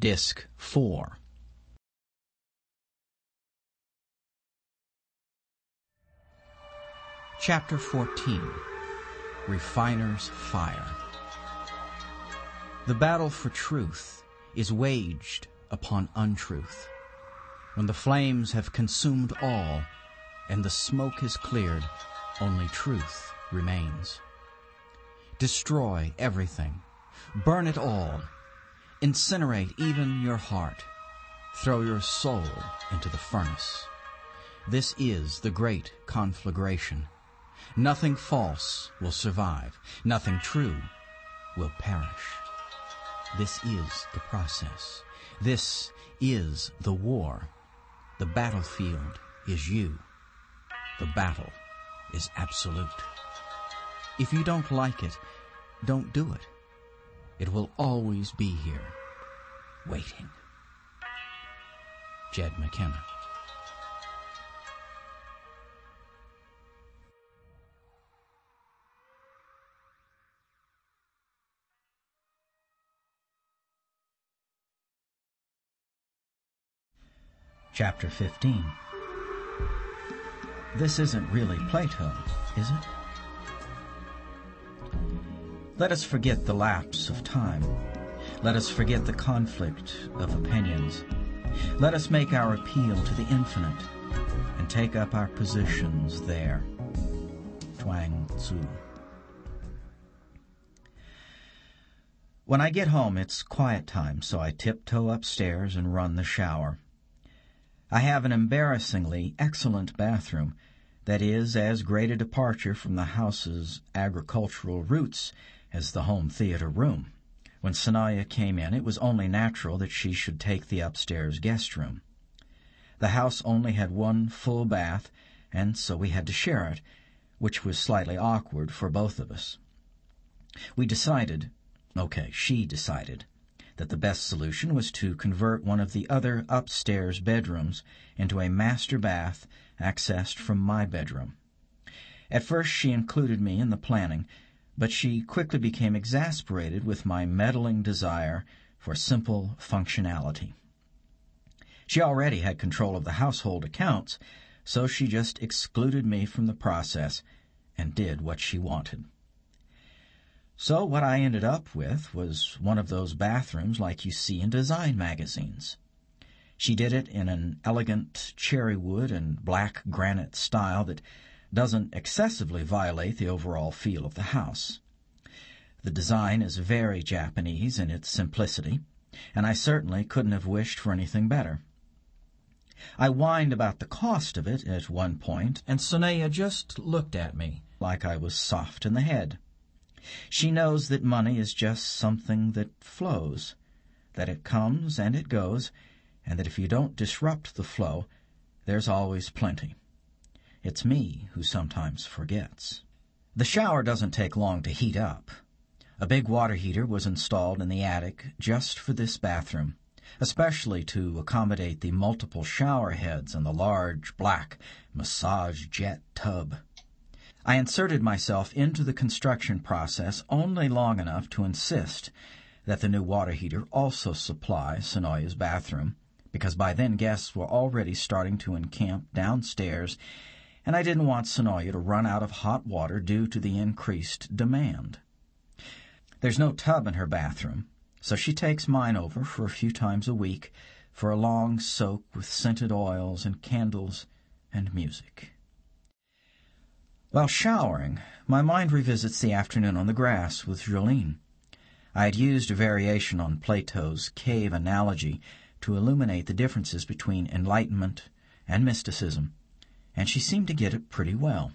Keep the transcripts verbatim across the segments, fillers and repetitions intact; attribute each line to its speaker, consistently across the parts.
Speaker 1: Disc four. Chapter fourteen. Refiner's Fire. The battle for truth is waged upon untruth. When the flames have consumed all, and the smoke is cleared, only truth remains. Destroy everything. Burn it all. Incinerate even your heart. Throw your soul into the furnace. This is the great conflagration. Nothing false will survive. Nothing true will perish. This is the process. This is the war. The battlefield is you. The battle is absolute. If you don't like it, don't do it. It will always be here, waiting. Jed McKenna. Chapter fifteen. This isn't really Plato, is it? Let us forget the lapse of time. Let us forget the conflict of opinions. Let us make our appeal to the infinite and take up our positions there. Chuang Tzu. When I get home, it's quiet time, so I tiptoe upstairs and run the shower. I have an embarrassingly excellent bathroom that is as great a departure from the house's agricultural roots as the home theater room. When Sanaya came in, it was only natural that she should take the upstairs guest room. The house only had one full bath, and so we had to share it, which was slightly awkward for both of us. We decided, okay, she decided, that the best solution was to convert one of the other upstairs bedrooms into a master bath accessed from my bedroom. At first she included me in the planning, but she quickly became exasperated with my meddling desire for simple functionality. She already had control of the household accounts, so she just excluded me from the process and did what she wanted. So what I ended up with was one of those bathrooms like you see in design magazines. She did it in an elegant cherry wood and black granite style that doesn't excessively violate the overall feel of the house. The design is very Japanese in its simplicity, and I certainly couldn't have wished for anything better. I whined about the cost of it at one point, and Sanaya just looked at me like I was soft in the head. She knows that money is just something that flows, that it comes and it goes, and that if you don't disrupt the flow, there's always plenty. It's me who sometimes forgets. The shower doesn't take long to heat up. A big water heater was installed in the attic just for this bathroom, especially to accommodate the multiple shower heads and the large, black, massage jet tub. I inserted myself into the construction process only long enough to insist that the new water heater also supply Sonoya's bathroom, because by then guests were already starting to encamp downstairs, and I didn't want Sonoya to run out of hot water due to the increased demand. There's no tub in her bathroom, so she takes mine over for a few times a week for a long soak with scented oils and candles and music. While showering, my mind revisits the afternoon on the grass with Jolene. I had used a variation on Plato's cave analogy to illuminate the differences between enlightenment and mysticism, and she seemed to get it pretty well.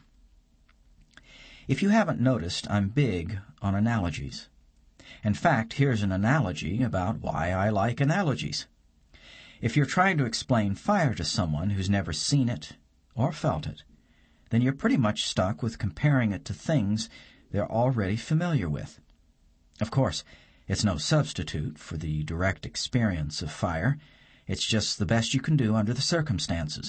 Speaker 1: If you haven't noticed, I'm big on analogies. In fact, here's an analogy about why I like analogies. If you're trying to explain fire to someone who's never seen it or felt it, then you're pretty much stuck with comparing it to things they're already familiar with. Of course, it's no substitute for the direct experience of fire. It's just the best you can do under the circumstances.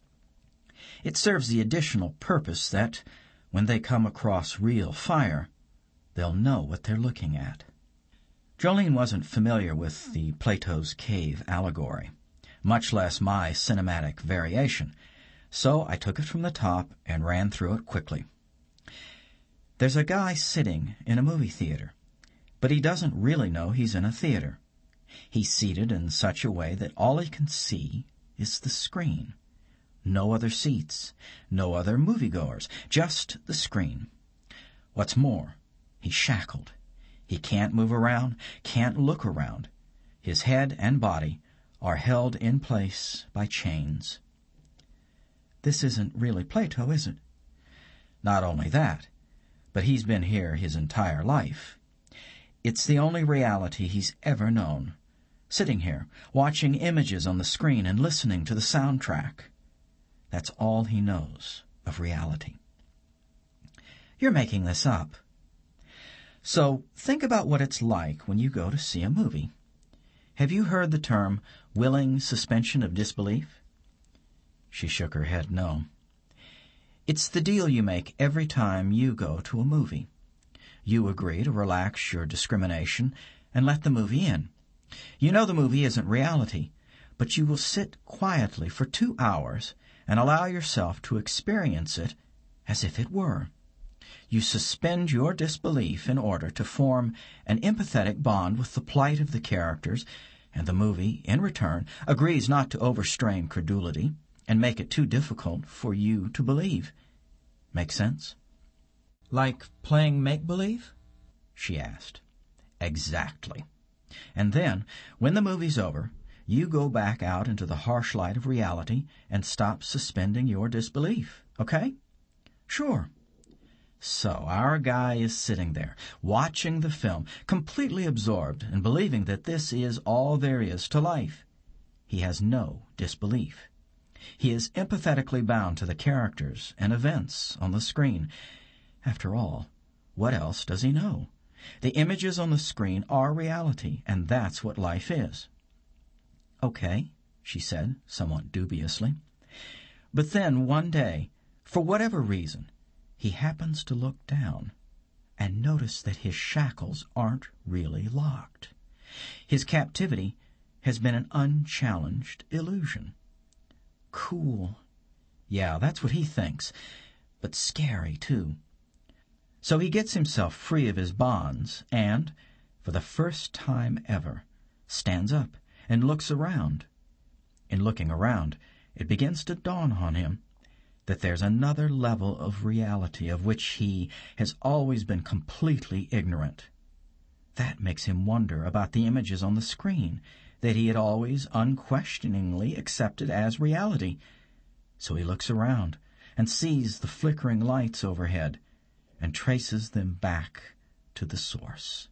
Speaker 1: It serves the additional purpose that, when they come across real fire, they'll know what they're looking at. Jolene wasn't familiar with the Plato's Cave allegory, much less my cinematic variation, so I took it from the top and ran through it quickly. There's a guy sitting in a movie theater, but he doesn't really know he's in a theater. He's seated in such a way that all he can see is the screen. No other seats, no other moviegoers, just the screen. What's more, he's shackled. He can't move around, can't look around. His head and body are held in place by chains. This isn't really Plato, is it? Not only that, but he's been here his entire life. It's the only reality he's ever known. Sitting here, watching images on the screen and listening to the soundtrack. That's all he knows of reality. You're making this up. So think about what it's like when you go to see a movie. Have you heard the term willing suspension of disbelief? She shook her head no. It's the deal you make every time you go to a movie. You agree to relax your discrimination and let the movie in. You know the movie isn't reality, but you will sit quietly for two hours and allow yourself to experience it as if it were. You suspend your disbelief in order to form an empathetic bond with the plight of the characters, and the movie, in return, agrees not to overstrain credulity and make it too difficult for you to believe. Make sense? Like playing make-believe? She asked. Exactly. And then, when the movie's over, you go back out into the harsh light of reality and stop suspending your disbelief, okay? Sure. So our guy is sitting there, watching the film, completely absorbed and believing that this is all there is to life. He has no disbelief. He is empathetically bound to the characters and events on the screen. After all, what else does he know? The images on the screen are reality, and that's what life is. Okay, she said, somewhat dubiously. But then one day, for whatever reason, he happens to look down and notice that his shackles aren't really locked. His captivity has been an unchallenged illusion. Cool. Yeah, that's what he thinks, but scary, too. So he gets himself free of his bonds and, for the first time ever, stands up and looks around. In looking around, it begins to dawn on him that there's another level of reality of which he has always been completely ignorant. That makes him wonder about the images on the screen that he had always unquestioningly accepted as reality. So he looks around and sees the flickering lights overhead and traces them back to the source.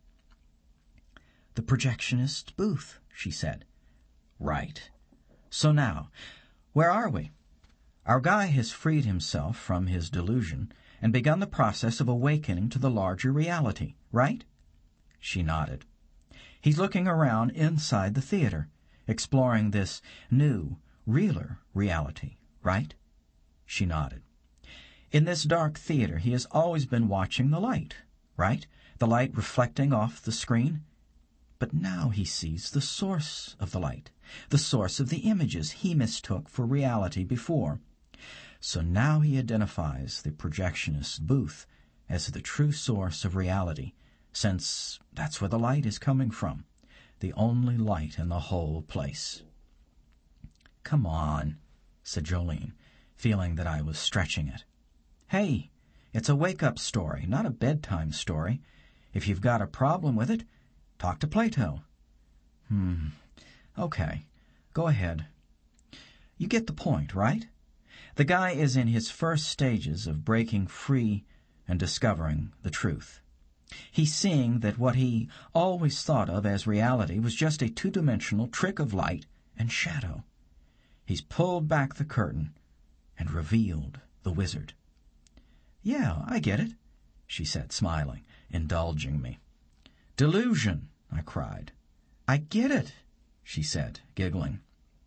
Speaker 1: The projectionist's booth, she said. Right. So now, where are we? Our guy has freed himself from his delusion and begun the process of awakening to the larger reality, right? She nodded. He's looking around inside the theater, exploring this new, realer reality, right? She nodded. In this dark theater, he has always been watching the light, right? The light reflecting off the screen. But now he sees the source of the light, the source of the images he mistook for reality before. So now he identifies the projectionist's booth as the true source of reality, since that's where the light is coming from, the only light in the whole place. Come on, said Jolene, feeling that I was stretching it. Hey, it's a wake-up story, not a bedtime story. If you've got a problem with it, talk to Plato. Hmm, okay, go ahead. You get the point, right? The guy is in his first stages of breaking free and discovering the truth. He's seeing that what he always thought of as reality was just a two-dimensional trick of light and shadow. He's pulled back the curtain and revealed the wizard. Yeah, I get it, she said, smiling, indulging me. Delusion, I cried. I get it, she said, giggling.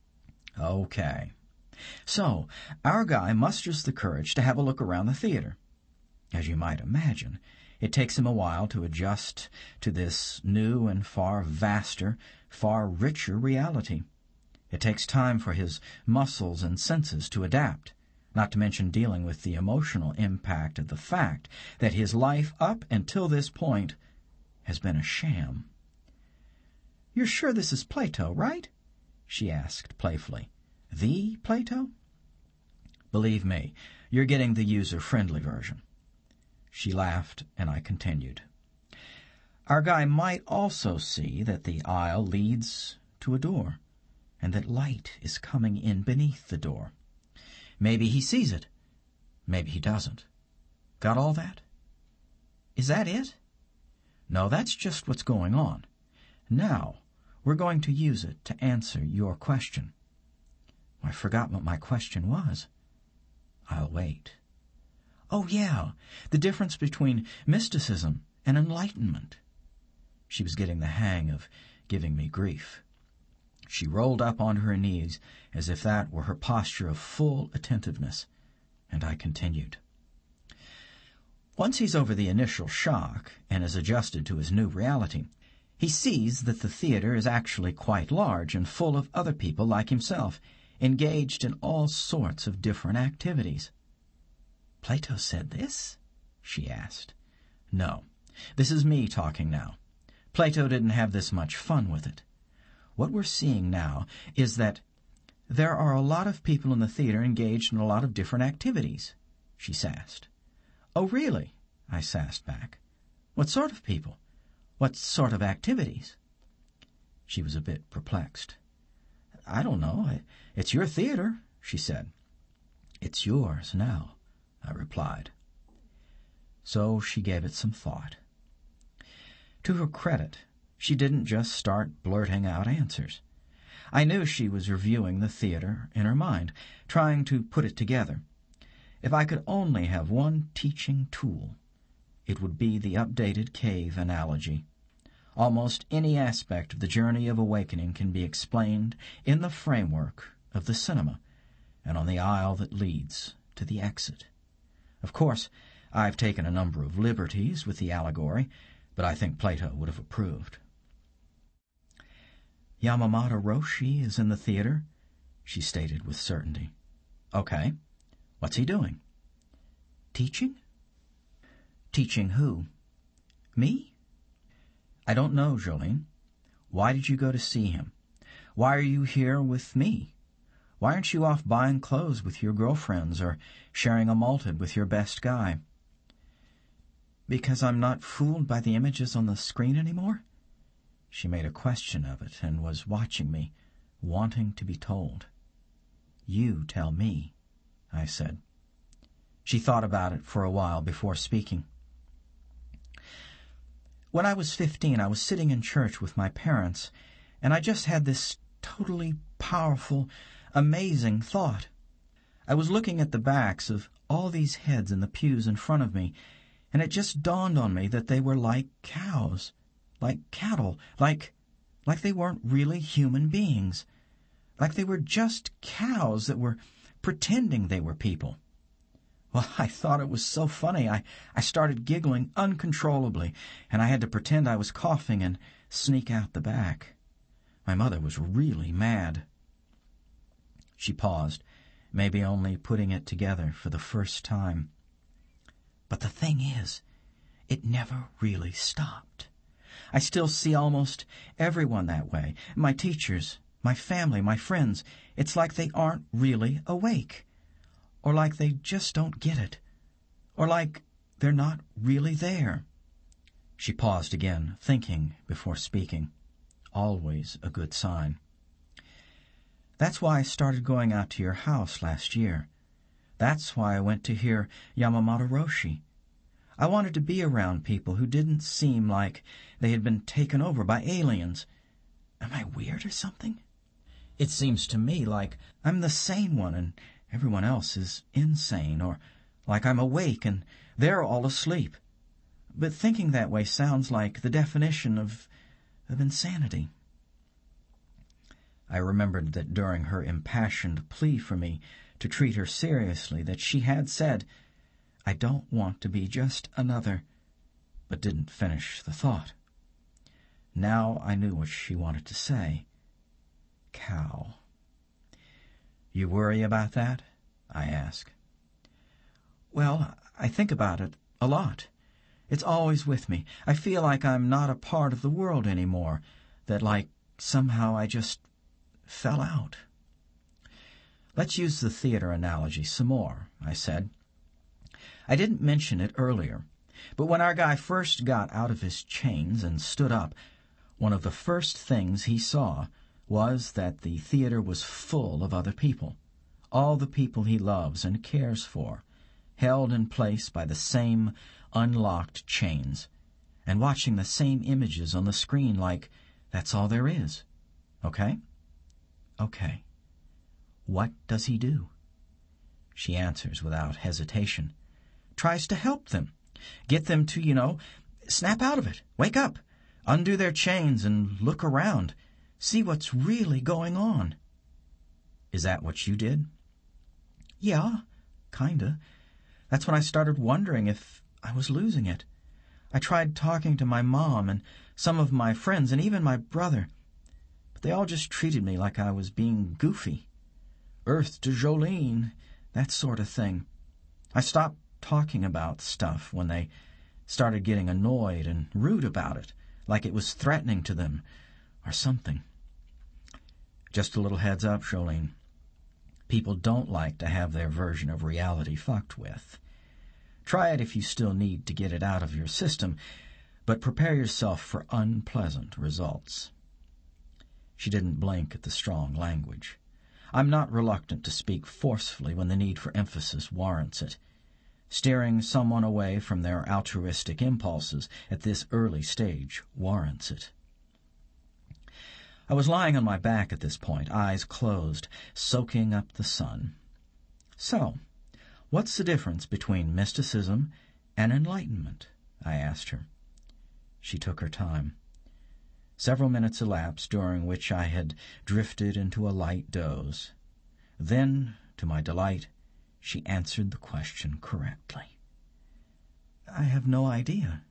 Speaker 1: Okay. So, our guy musters the courage to have a look around the theater. As you might imagine, It takes him a while to adjust to this new and far vaster, far richer reality. It takes time for his muscles and senses to adapt, not to mention dealing with the emotional impact of the fact that his life up until this point has been a sham. "You're sure this is Plato, right?" she asked playfully. "The Plato?" "Believe me, you're getting the user-friendly version." She laughed, and I continued. "Our guy might also see that the aisle leads to a door, and that light is coming in beneath the door. Maybe he sees it. Maybe he doesn't. Got all that?" "Is that it?" "No, that's just what's going on. Now, we're going to use it to answer your question." "I forgot what my question was." "I'll wait." "Oh, yeah, the difference between mysticism and enlightenment." She was getting the hang of giving me grief. She rolled up on her knees as if that were her posture of full attentiveness, and I continued. "Once he's over the initial shock and is adjusted to his new reality, he sees that the theater is actually quite large and full of other people like himself, engaged in all sorts of different activities." "Plato said this?" she asked. "No, this is me talking now. Plato didn't have this much fun with it. What we're seeing now is that there are a lot of people in the theater engaged in a lot of different activities," she sassed. "Oh, really?" I sassed back. "What sort of people? What sort of activities?" She was a bit perplexed. "I don't know. It's your theater," she said. "It's yours now," I replied. So she gave it some thought. To her credit, she didn't just start blurting out answers. I knew she was reviewing the theater in her mind, trying to put it together. If I could only have one teaching tool, it would be the updated cave analogy. Almost any aspect of the journey of awakening can be explained in the framework of the cinema and on the aisle that leads to the exit. Of course, I've taken a number of liberties with the allegory, but I think Plato would have approved. "Yamamata Roshi is in the theater," she stated with certainty. "Okay. What's he doing?" "Teaching." "Teaching who?" "Me?" "I don't know, Jolene. Why did you go to see him? Why are you here with me? Why aren't you off buying clothes with your girlfriends or sharing a malted with your best guy?" "Because I'm not fooled by the images on the screen anymore?" She made a question of it and was watching me, wanting to be told. "You tell me," I said. She thought about it for a while before speaking. "When I was fifteen, I was sitting in church with my parents, and I just had this totally powerful, amazing thought. I was looking at the backs of all these heads in the pews in front of me, and it just dawned on me that they were like cows, like cattle, like, like they weren't really human beings, like they were just cows that were pretending they were people. Well, I thought it was so funny. I, I started giggling uncontrollably, and I had to pretend I was coughing and sneak out the back. My mother was really mad." She paused, maybe only putting it together for the first time. "But the thing is, it never really stopped. I still see almost everyone that way. My teachers, my family, my friends. It's like they aren't really awake. Or like they just don't get it. Or like they're not really there." She paused again, thinking before speaking. Always a good sign. "That's why I started going out to your house last year. That's why I went to hear Yamamata Roshi. I wanted to be around people who didn't seem like they had been taken over by aliens. Am I weird or something? It seems to me like I'm the sane one and everyone else is insane, or like I'm awake and they're all asleep. But thinking that way sounds like the definition of, of insanity." I remembered that during her impassioned plea for me to treat her seriously that she had said, "I don't want to be just another, but didn't finish the thought. Now I knew what she wanted to say. Cow. You worry about that? I asked. Well, I think about it a lot. It's always with me. I feel like I'm not a part of the world anymore, that like somehow I just fell out. Let's use the theater analogy some more, I said. I didn't mention it earlier, but when our guy first got out of his chains and stood up, one of the first things he saw was that the theater was full of other people, all the people he loves and cares for, held in place by the same unlocked chains, and watching the same images on the screen like that's all there is. Okay? Okay. What does he do? She answers without hesitation. Tries to help them. Get them to, you know, snap out of it. Wake up. Undo their chains and look around. See what's really going on. Is that what you did? Yeah, kinda. That's when I started wondering if I was losing it. I tried talking to my mom and some of my friends and even my brother, but they all just treated me like I was being goofy. Earth to Jolene, that sort of thing. I stopped talking about stuff when they started getting annoyed and rude about it, like it was threatening to them or something. Just a little heads up, Jolene. People don't like to have their version of reality fucked with. Try it if you still need to get it out of your system, but prepare yourself for unpleasant results. She didn't blink at the strong language. I'm not reluctant to speak forcefully when the need for emphasis warrants it. Steering someone away from their altruistic impulses at this early stage warrants it. I was lying on my back at this point, eyes closed, soaking up the sun. So, what's the difference between mysticism and enlightenment? I asked her. She took her time. Several minutes elapsed, during which I had drifted into a light doze. Then, to my delight, she answered the question correctly. I have no idea.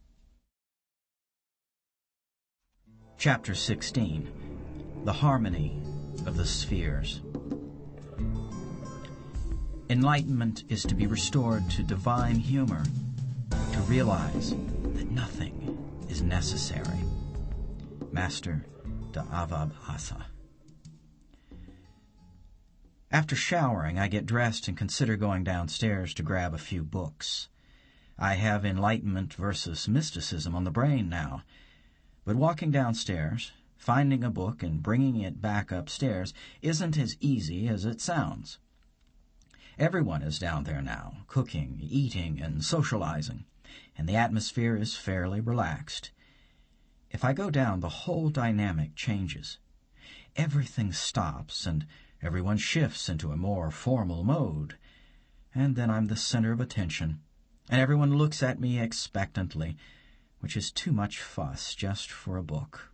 Speaker 1: Chapter sixteen. The Harmony of the Spheres. Enlightenment is to be restored to divine humor, to realize that nothing is necessary. Master Da'avav Asa. After showering, I get dressed and consider going downstairs to grab a few books. I have enlightenment versus mysticism on the brain now, but walking downstairs, finding a book and bringing it back upstairs isn't as easy as it sounds. Everyone is down there now, cooking, eating, and socializing, and the atmosphere is fairly relaxed. If I go down, the whole dynamic changes. Everything stops, and everyone shifts into a more formal mode. And then I'm the center of attention, and everyone looks at me expectantly, which is too much fuss just for a book.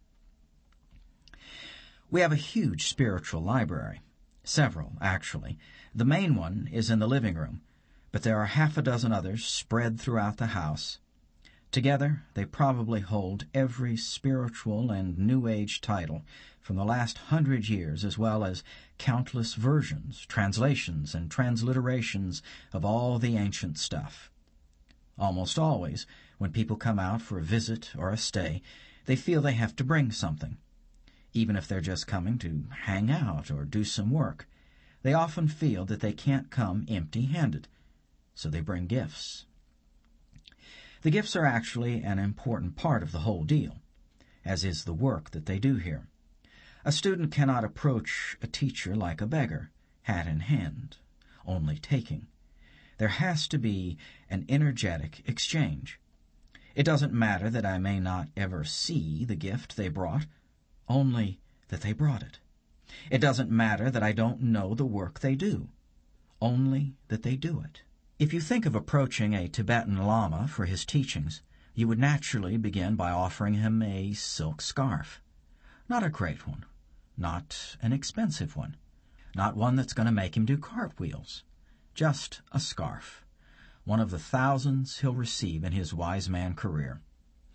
Speaker 1: We have a huge spiritual library. Several, actually. The main one is in the living room, but there are half a dozen others spread throughout the house. Together, they probably hold every spiritual and New Age title from the last hundred years, as well as countless versions, translations, and transliterations of all the ancient stuff. Almost always, when people come out for a visit or a stay, they feel they have to bring something. Even if they're just coming to hang out or do some work, they often feel that they can't come empty-handed, so they bring gifts. The gifts are actually an important part of the whole deal, as is the work that they do here. A student cannot approach a teacher like a beggar, hat in hand, only taking. There has to be an energetic exchange. It doesn't matter that I may not ever see the gift they brought, only that they brought it. It doesn't matter that I don't know the work they do, only that they do it. If you think of approaching a Tibetan Lama for his teachings, you would naturally begin by offering him a silk scarf. Not a great one, not an expensive one, not one that's going to make him do cartwheels. Just a scarf, one of the thousands he'll receive in his wise man career.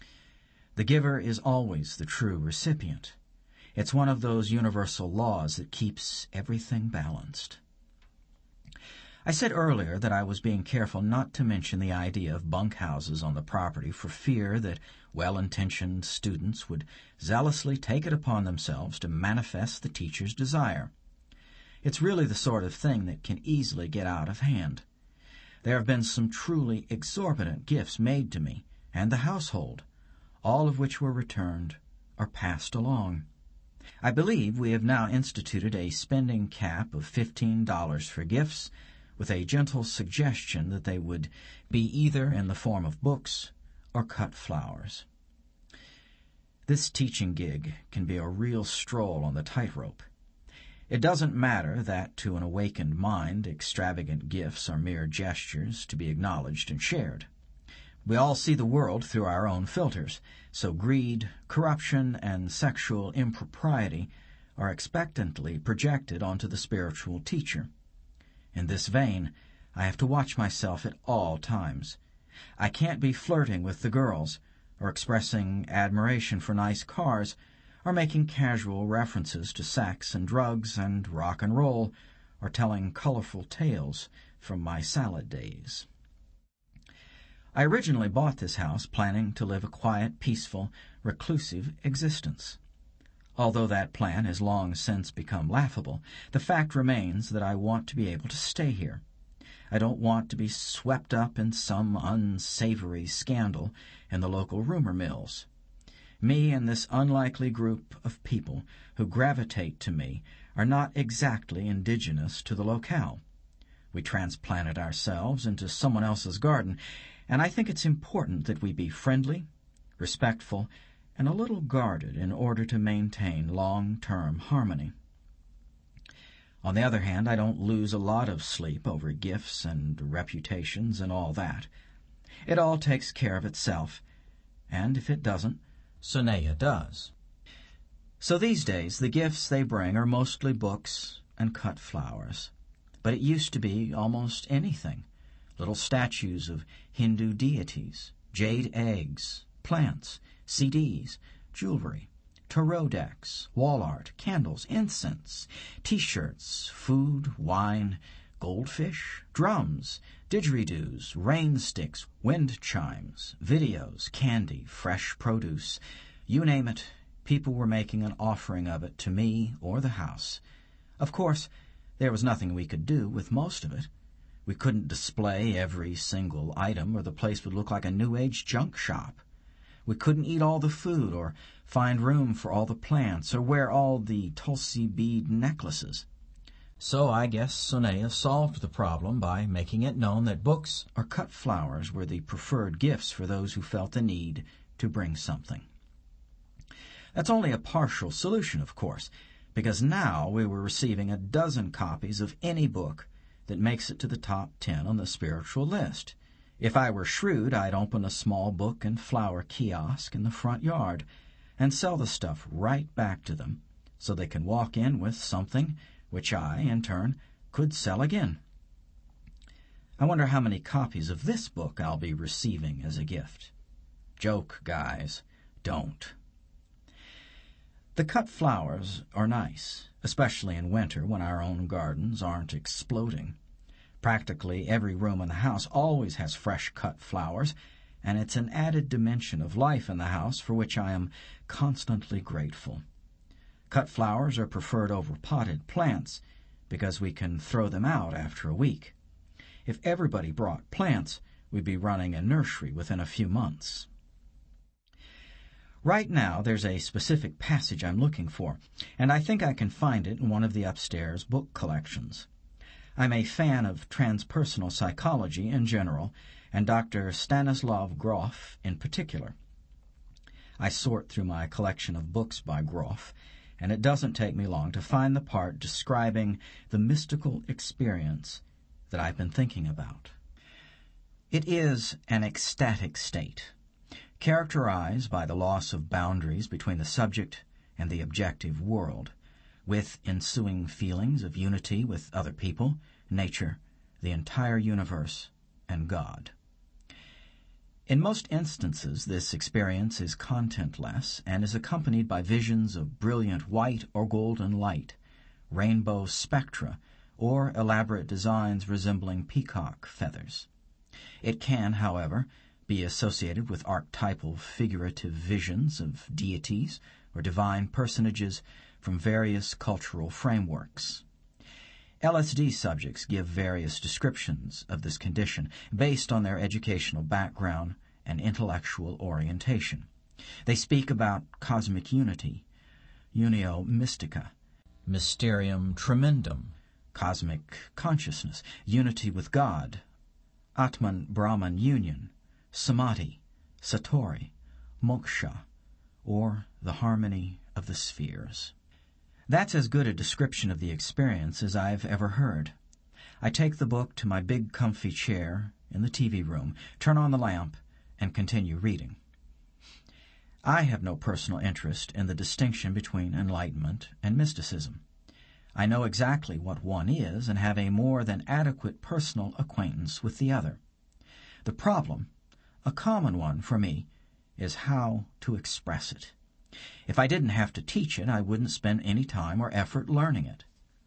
Speaker 1: The giver is always the true recipient. It's one of those universal laws that keeps everything balanced. I said earlier that I was being careful not to mention the idea of bunkhouses on the property for fear that well-intentioned students would zealously take it upon themselves to manifest the teacher's desire. It's really the sort of thing that can easily get out of hand. There have been some truly exorbitant gifts made to me and the household, all of which were returned or passed along. I believe we have now instituted a spending cap of fifteen dollars for gifts, with a gentle suggestion that they would be either in the form of books or cut flowers. This teaching gig can be a real stroll on the tightrope. It doesn't matter that, to an awakened mind, extravagant gifts are mere gestures to be acknowledged and shared. We all see the world through our own filters, so greed, corruption, and sexual impropriety are expectantly projected onto the spiritual teacher. In this vein, I have to watch myself at all times. I can't be flirting with the girls, or expressing admiration for nice cars, or making casual references to sex and drugs and rock and roll, or telling colorful tales from my salad days. I originally bought this house planning to live a quiet, peaceful, reclusive existence. Although that plan has long since become laughable, the fact remains that I want to be able to stay here. I don't want to be swept up in some unsavory scandal in the local rumor mills. Me and this unlikely group of people who gravitate to me are not exactly indigenous to the locale. We transplanted ourselves into someone else's garden, and I think it's important that we be friendly, respectful, and a little guarded in order to maintain long-term harmony. On the other hand, I don't lose a lot of sleep over gifts and reputations and all that. It all takes care of itself, and if it doesn't, Sonea does. So these days, the gifts they bring are mostly books and cut flowers. But it used to be almost anything. Little statues of Hindu deities, jade eggs, plants, C Ds, jewelry, tarot decks, wall art, candles, incense, T-shirts, food, wine, goldfish, drums, didgeridoos, rain sticks, wind chimes, videos, candy, fresh produce. You name it, people were making an offering of it to me or the house. Of course, there was nothing we could do with most of it. We couldn't display every single item, or the place would look like a New Age junk shop. We couldn't eat all the food, or find room for all the plants, or wear all the Tulsi bead necklaces. So I guess Sonea solved the problem by making it known that books or cut flowers were the preferred gifts for those who felt the need to bring something. That's only a partial solution, of course, because now we were receiving a dozen copies of any book that makes it to the top ten on the spiritual list. If I were shrewd, I'd open a small book and flower kiosk in the front yard and sell the stuff right back to them so they can walk in with something which I, in turn, could sell again. I wonder how many copies of this book I'll be receiving as a gift. Joke, guys. Don't. The cut flowers are nice, especially in winter when our own gardens aren't exploding. Practically every room in the house always has fresh cut flowers, and it's an added dimension of life in the house for which I am constantly grateful. Cut flowers are preferred over potted plants because we can throw them out after a week. If everybody brought plants, we'd be running a nursery within a few months. Right now, there's a specific passage I'm looking for, and I think I can find it in one of the upstairs book collections. I'm a fan of transpersonal psychology in general, and Doctor Stanislav Grof in particular. I sort through my collection of books by Grof, and it doesn't take me long to find the part describing the mystical experience that I've been thinking about. It is an ecstatic state, characterized by the loss of boundaries between the subject and the objective world, with ensuing feelings of unity with other people, nature, the entire universe, and God. In most instances, this experience is contentless and is accompanied by visions of brilliant white or golden light, rainbow spectra, or elaborate designs resembling peacock feathers. It can, however, be associated with archetypal figurative visions of deities or divine personages from various cultural frameworks. L S D subjects give various descriptions of this condition based on their educational background and intellectual orientation. They speak about cosmic unity, unio mystica, mysterium tremendum, cosmic consciousness, unity with God, Atman-Brahman union, samadhi, satori, moksha, or the harmony of the spheres. That's as good a description of the experience as I've ever heard. I take the book to my big comfy chair in the T V room, turn on the lamp, and continue reading. I have no personal interest in the distinction between enlightenment and mysticism. I know exactly what one is and have a more than adequate personal acquaintance with the other. The problem, a common one for me, is how to express it. If I didn't have to teach it, I wouldn't spend any time or effort learning it.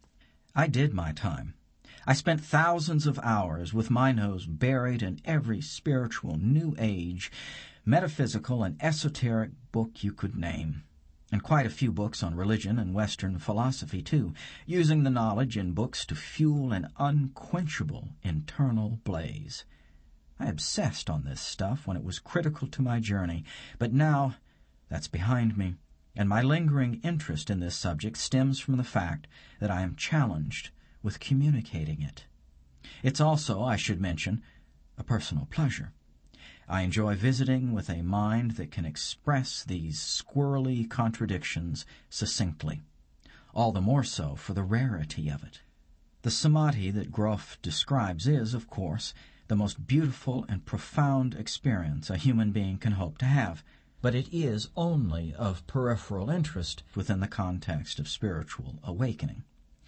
Speaker 1: I did my time. I spent thousands of hours with my nose buried in every spiritual New Age, metaphysical, and esoteric book you could name, and quite a few books on religion and Western philosophy, too, using the knowledge in books to fuel an unquenchable internal blaze. I obsessed on this stuff when it was critical to my journey, but now that's behind me, and my lingering interest in this subject stems from the fact that I am challenged with communicating it. It's also, I should mention, a personal pleasure. I enjoy visiting with a mind that can express these squirrely contradictions succinctly, all the more so for the rarity of it. The samadhi that Grof describes is, of course, the most beautiful and profound experience a human being can hope to have, but it is only of peripheral interest within the context of spiritual awakening.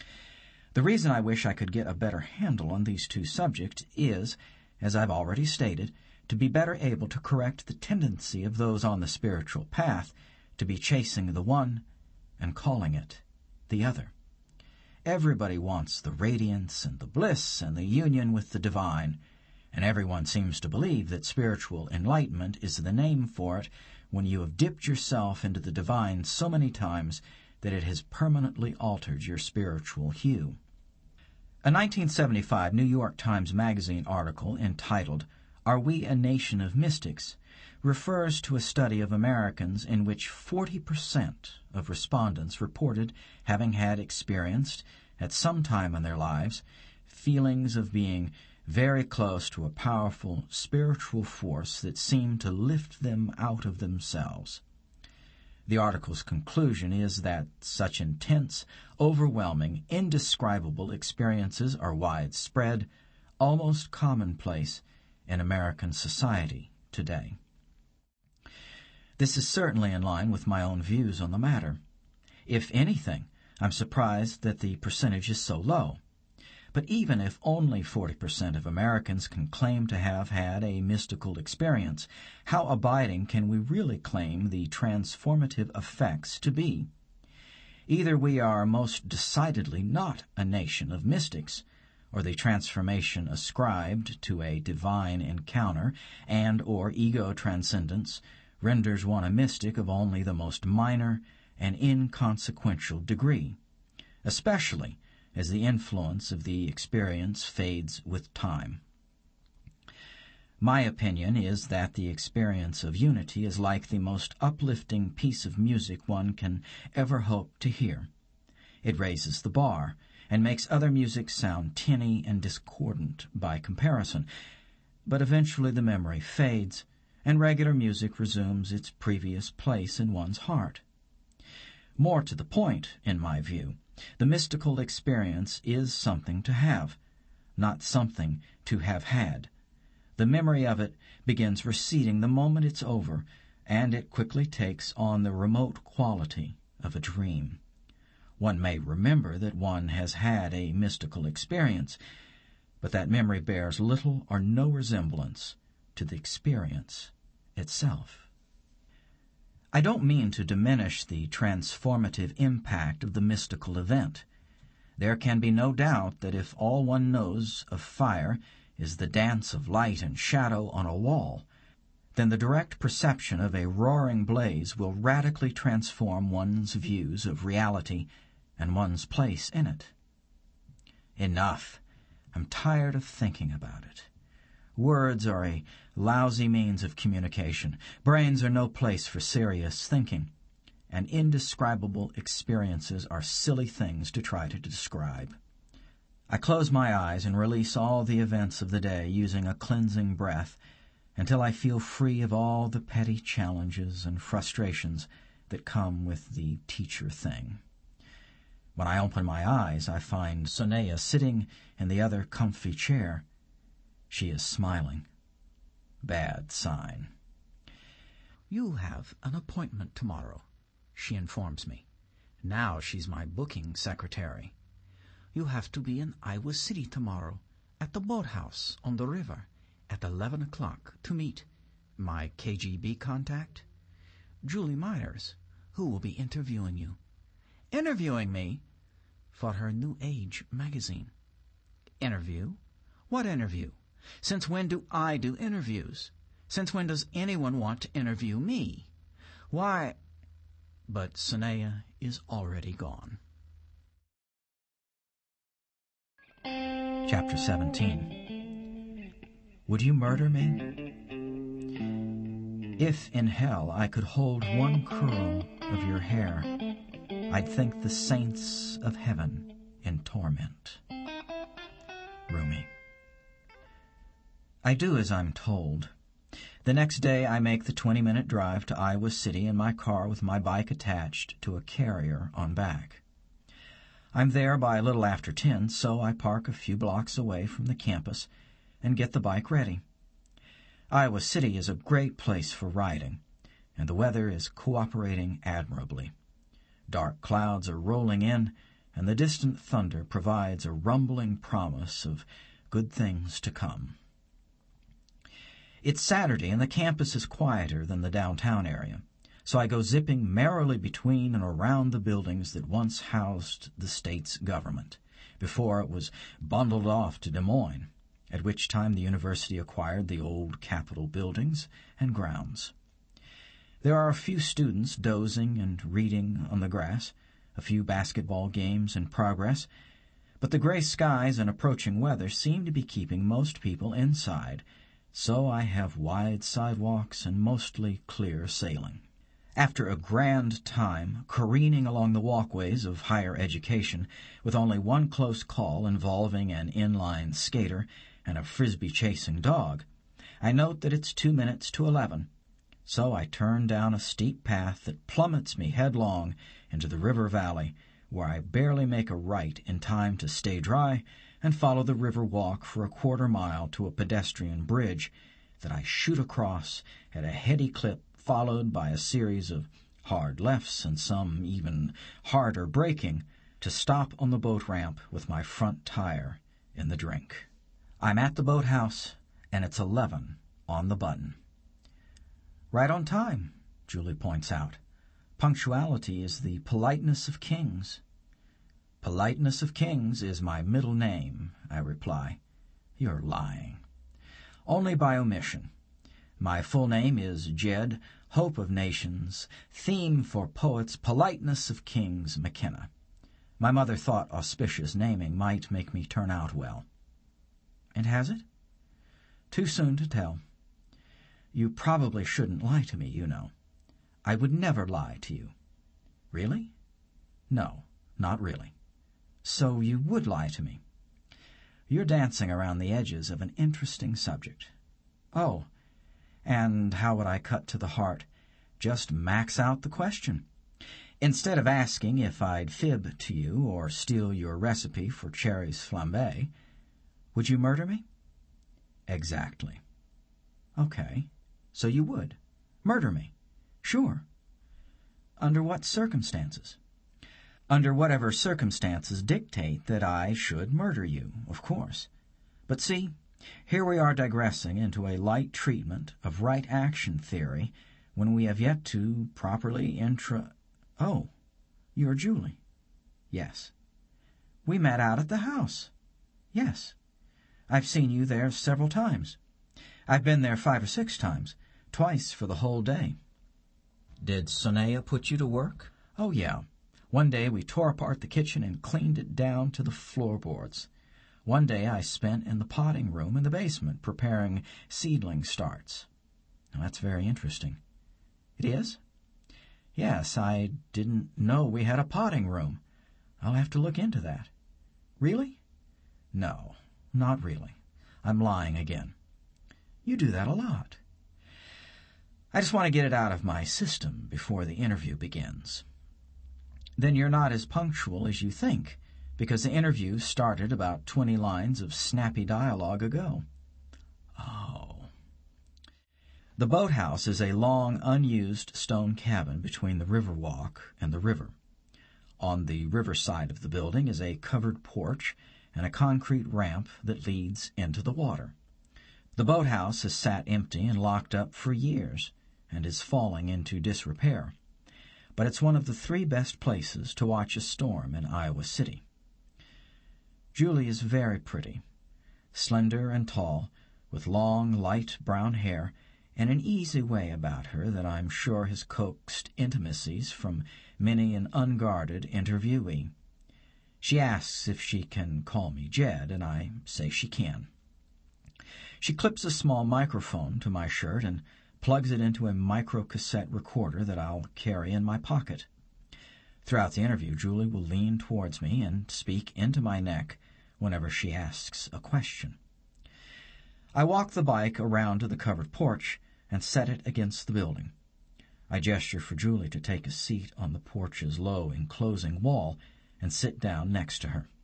Speaker 1: The reason I wish I could get a better handle on these two subjects is, as I've already stated, to be better able to correct the tendency of those on the spiritual path to be chasing the one and calling it the other. Everybody wants the radiance and the bliss and the union with the divine, and everyone seems to believe that spiritual enlightenment is the name for it when you have dipped yourself into the divine so many times that it has permanently altered your spiritual hue. A nineteen seventy-five New York Times Magazine article entitled, "Are We a Nation of Mystics?" refers to a study of Americans in which forty percent of respondents reported having had experienced, at some time in their lives, feelings of being very close to a powerful spiritual force that seemed to lift them out of themselves. The article's conclusion is that such intense, overwhelming, indescribable experiences are widespread, almost commonplace in American society today. This is certainly in line with my own views on the matter. If anything, I'm surprised that the percentage is so low. But even if only forty percent of Americans can claim to have had a mystical experience, how abiding can we really claim the transformative effects to be? Either we are most decidedly not a nation of mystics, or the transformation ascribed to a divine encounter and or ego transcendence renders one a mystic of only the most minor and inconsequential degree, especially as the influence of the experience fades with time. My opinion is that the experience of unity is like the most uplifting piece of music one can ever hope to hear. It raises the bar and makes other music sound tinny and discordant by comparison, but eventually the memory fades and regular music resumes its previous place in one's heart. More to the point, in my view, the mystical experience is something to have, not something to have had. The memory of it begins receding the moment it's over, and it quickly takes on the remote quality of a dream. One may remember that one has had a mystical experience, but that memory bears little or no resemblance to the experience itself. I don't mean to diminish the transformative impact of the mystical event. There can be no doubt that if all one knows of fire is the dance of light and shadow on a wall, then the direct perception of a roaring blaze will radically transform one's views of reality and one's place in it. Enough. I'm tired of thinking about it. Words are a lousy means of communication. Brains are no place for serious thinking. And indescribable experiences are silly things to try to describe. I close my eyes and release all the events of the day using a cleansing breath until I feel free of all the petty challenges and frustrations that come with the teacher thing. When I open my eyes, I find Sonea sitting in the other comfy chair. She is smiling. Bad sign.
Speaker 2: "You have an appointment tomorrow," she informs me. Now she's my booking secretary. "You have to be in Iowa City tomorrow at the boathouse on the river at eleven o'clock to meet my K G B contact, Julie Myers, who will be interviewing you." "Interviewing me?" "For her New Age magazine." "Interview? What interview? Since when do I do interviews? Since when does anyone want to interview me? Why—" But Sonea is already gone.
Speaker 1: Chapter seventeen. Would you murder me? If in hell I could hold one curl of your hair, I'd think the saints of heaven in torment. Rumi. I do as I'm told. The next day I make the twenty-minute drive to Iowa City in my car with my bike attached to a carrier on back. I'm there by a little after ten, so I park a few blocks away from the campus and get the bike ready. Iowa City is a great place for riding, and the weather is cooperating admirably. Dark clouds are rolling in, and the distant thunder provides a rumbling promise of good things to come. It's Saturday, and the campus is quieter than the downtown area, so I go zipping merrily between and around the buildings that once housed the state's government, before it was bundled off to Des Moines, at which time the university acquired the old Capitol buildings and grounds. There are a few students dozing and reading on the grass, a few basketball games in progress, but the gray skies and approaching weather seem to be keeping most people inside, so I have wide sidewalks and mostly clear sailing. After a grand time careening along the walkways of higher education, with only one close call involving an inline skater and a frisbee-chasing dog, I note that it's two minutes to eleven, so I turn down a steep path that plummets me headlong into the river valley, where I barely make a right in time to stay dry and follow the river walk for a quarter mile to a pedestrian bridge that I shoot across at a heady clip, followed by a series of hard lefts and some even harder braking to stop on the boat ramp with my front tire in the drink. I'm at the boathouse, and it's eleven on the button. Right on time, Julie points out. Punctuality is the politeness of kings. Politeness of kings is my middle name, I reply. You're lying. Only by omission. My full name is Jed, Hope of Nations, theme for poets, Politeness of Kings, McKenna. My mother thought auspicious naming might make me turn out well. And has it? Too soon to tell. You probably shouldn't lie to me, you know. I would never lie to you. Really? No, not really. So you would lie to me. You're dancing around the edges of an interesting subject. Oh, and how would I cut to the heart? Just max out the question. Instead of asking if I'd fib to you or steal your recipe for cherries flambé, would you murder me? Exactly. Okay, so you would. Murder me. Sure. Under what circumstances? Under whatever circumstances dictate that I should murder you, of course. But see, Here we are digressing into a light treatment of right action theory when we have yet to properly intra... Oh, you're Julie. Yes. We met out at the house. Yes. I've seen you there several times. I've been there five or six times, twice for the whole day.
Speaker 2: Did Sonia put you to work?
Speaker 1: Oh, yeah. One day we tore apart the kitchen and cleaned it down to the floorboards. One day I spent in the potting room in the basement preparing seedling starts. Now, that's very interesting. It is? Yes, I didn't know we had a potting room. I'll have to look into that. Really? No, not really. I'm lying again. You do that a lot. I just want to get it out of my system before the interview begins. Then you're not as punctual as you think, because the interview started about twenty lines of snappy dialogue ago. Oh. The boathouse is a long, unused stone cabin between the Riverwalk and the river. On the river side of the building is a covered porch and a concrete ramp that leads into the water. The boathouse has sat empty and locked up for years and is falling into disrepair, but it's one of the three best places to watch a storm in Iowa City. Julie is very pretty, slender and tall, with long, light brown hair and an easy way about her that I'm sure has coaxed intimacies from many an unguarded interviewee. She asks if she can call me Jed, and I say she can. She clips a small microphone to my shirt and plugs it into a microcassette recorder that I'll carry in my pocket. Throughout the interview, Julie will lean towards me and speak into my neck whenever she asks a question. I walk the bike around to the covered porch and set it against the building. I gesture for Julie to take a seat on the porch's low enclosing wall and sit down next to her.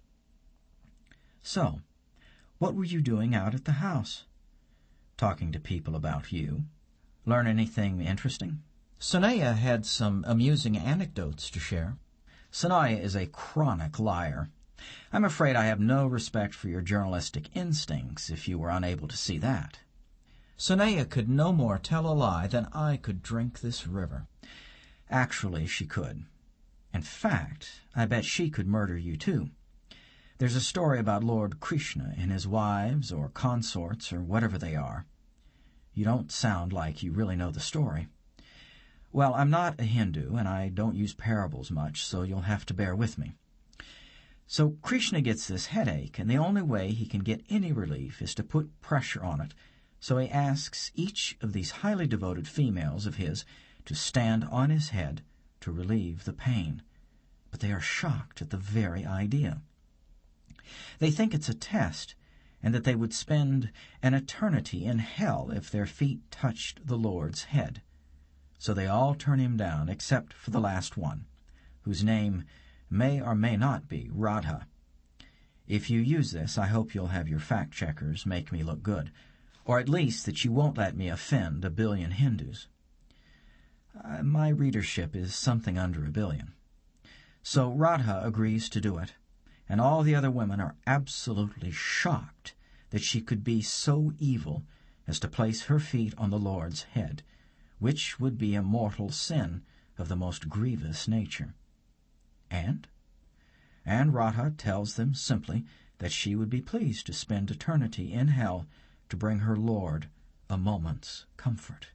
Speaker 1: So, what were you doing out at the house? Talking to people about you. Learn anything interesting?
Speaker 2: Sonia had some amusing anecdotes to share.
Speaker 1: Sonia is a chronic liar. I'm afraid I have no respect for your journalistic instincts if you were unable to see that.
Speaker 2: Sonia could no more tell a lie than I could drink this river.
Speaker 1: Actually, she could. In fact, I bet she could murder you, too. There's a story about Lord Krishna and his wives or consorts or whatever they are. You don't sound like you really know the story. Well, I'm not a Hindu, and I don't use parables much, so you'll have to bear with me. So Krishna gets this headache, and the only way he can get any relief is to put pressure on it. So he asks each of these highly devoted females of his to stand on his head to relieve the pain. But they are shocked at the very idea. They think it's a test, and that they would spend an eternity in hell if their feet touched the Lord's head. So they all turn him down, except for the last one, whose name may or may not be Radha. If you use this, I hope you'll have your fact-checkers make me look good, or at least that you won't let me offend a billion Hindus. Uh, my readership is something under a billion. So Radha agrees to do it, and all the other women are absolutely shocked that she could be so evil as to place her feet on the Lord's head, which would be a mortal sin of the most grievous nature. And? And Radha tells them simply that she would be pleased to spend eternity in hell to bring her Lord a moment's comfort.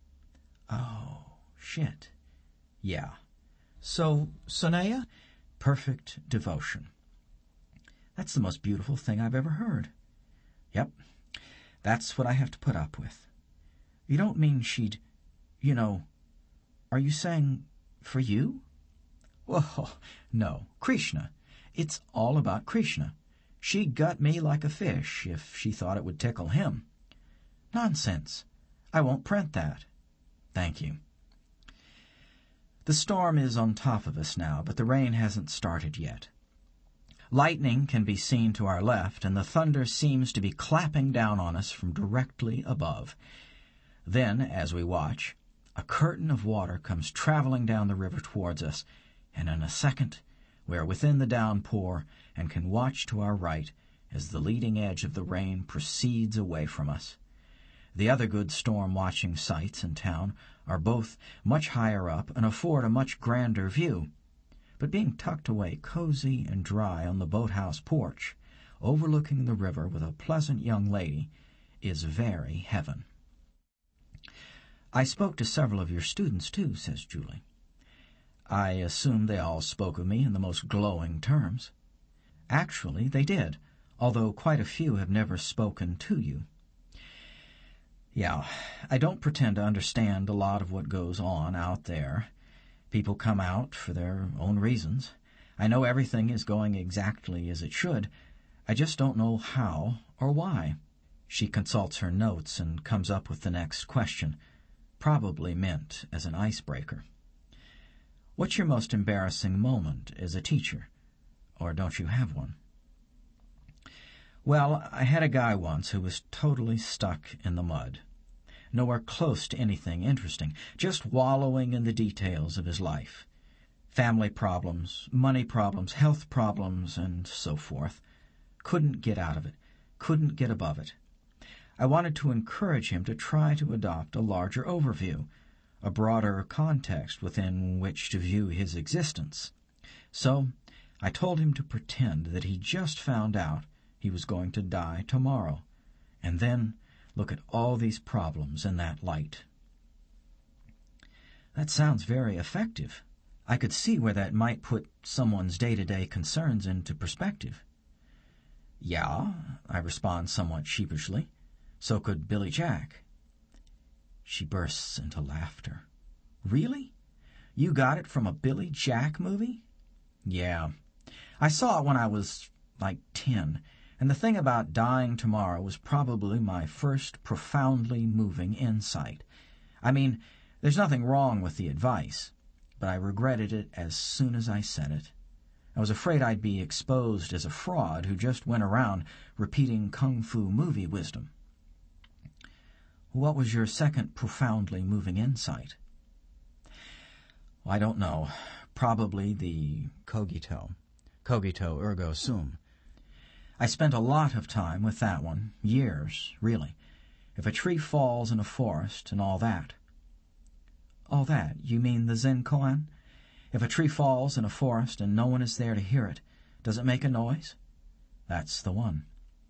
Speaker 1: Oh, shit. Yeah.
Speaker 2: So, Sonia?
Speaker 1: Perfect devotion. That's the most beautiful thing I've ever heard. Yep. That's what I have to put up with. You don't mean she'd, you know, are you saying for you? Well, no, Krishna. It's all about Krishna. She'd gut me like a fish if she thought it would tickle him. Nonsense. I won't print that. Thank you. The storm is on top of us now, but the rain hasn't started yet. Lightning can be seen to our left, and the thunder seems to be clapping down on us from directly above. Then, as we watch, a curtain of water comes traveling down the river towards us, and in a second we are within the downpour and can watch to our right as the leading edge of the rain proceeds away from us. The other good storm-watching sites in town are both much higher up and afford a much grander view. But being tucked away cozy and dry on the boathouse porch, overlooking the river with a pleasant young lady, is very heaven. "I spoke to several of your students, too," says Julie. "I assume they all spoke of me in the most glowing terms." "Actually, they did, although quite a few have never spoken to you." "Yeah, I don't pretend to understand a lot of what goes on out there. People come out for their own reasons. I know everything is going exactly as it should. I just don't know how or why." She consults her notes and comes up with the next question, probably meant as an icebreaker. "What's your most embarrassing moment as a teacher? Or don't you have one?" "Well, I had a guy once who was totally stuck in the mud. Nowhere close to anything interesting, just wallowing in the details of his life. Family problems, money problems, health problems, and so forth. Couldn't get out of it, couldn't get above it. I wanted to encourage him to try to adopt a larger overview, a broader context within which to view his existence. So I told him to pretend that he just found out he was going to die tomorrow, and then look at all these problems in that light." "That sounds very effective. I could see where that might put someone's day-to-day concerns into perspective." "Yeah," I respond somewhat sheepishly. "So could Billy Jack." She bursts into laughter. "Really? You got it from a Billy Jack movie?" "Yeah. I saw it when I was, like, ten, and the thing about dying tomorrow was probably my first profoundly moving insight. I mean, there's nothing wrong with the advice, but I regretted it as soon as I said it. I was afraid I'd be exposed as a fraud who just went around repeating kung fu movie wisdom." "What was your second profoundly moving insight?" "I don't know. Probably the cogito. Cogito ergo sum. I spent a lot of time with that one, years, really. If a tree falls in a forest and all that." "All that? You mean the Zen koan? If a tree falls in a forest and no one is there to hear it, does it make a noise?" "That's the one."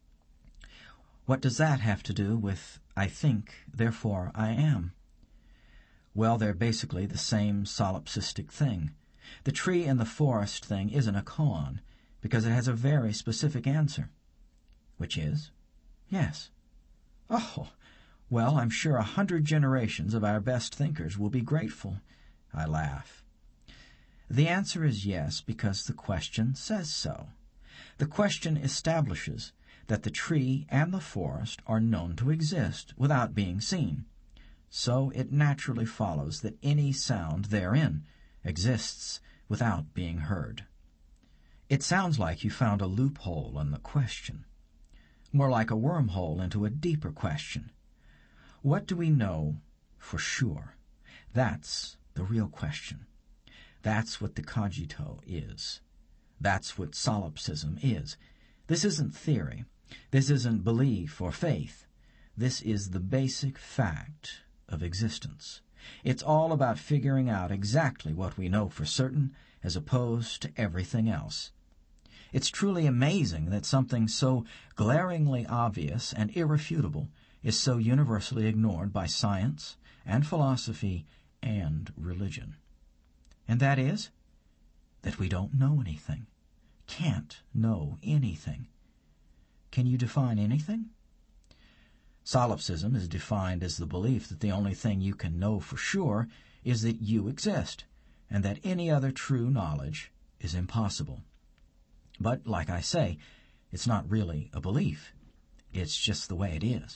Speaker 1: "What does that have to do with I think, therefore I am?" "Well, they're basically the same solipsistic thing. The tree in the forest thing isn't a koan, because it has a very specific answer." "Which is?" "Yes." "Oh, well, I'm sure a hundred generations of our best thinkers will be grateful." I laugh. "The answer is yes, because the question says so. The question establishes that the tree and the forest are known to exist without being seen. So it naturally follows that any sound therein exists without being heard." "It sounds like you found a loophole in the question. More like a wormhole into a deeper question. What do we know for sure? That's the real question. That's what the cogito is. That's what solipsism is. This isn't theory. This isn't belief or faith. This is the basic fact of existence. It's all about figuring out exactly what we know for certain as opposed to everything else. It's truly amazing that something so glaringly obvious and irrefutable is so universally ignored by science and philosophy and religion. And that is that we don't know anything, can't know anything. Can you define anything? Solipsism is defined as the belief that the only thing you can know for sure is that you exist, and that any other true knowledge is impossible. But, like I say, it's not really a belief. It's just the way it is.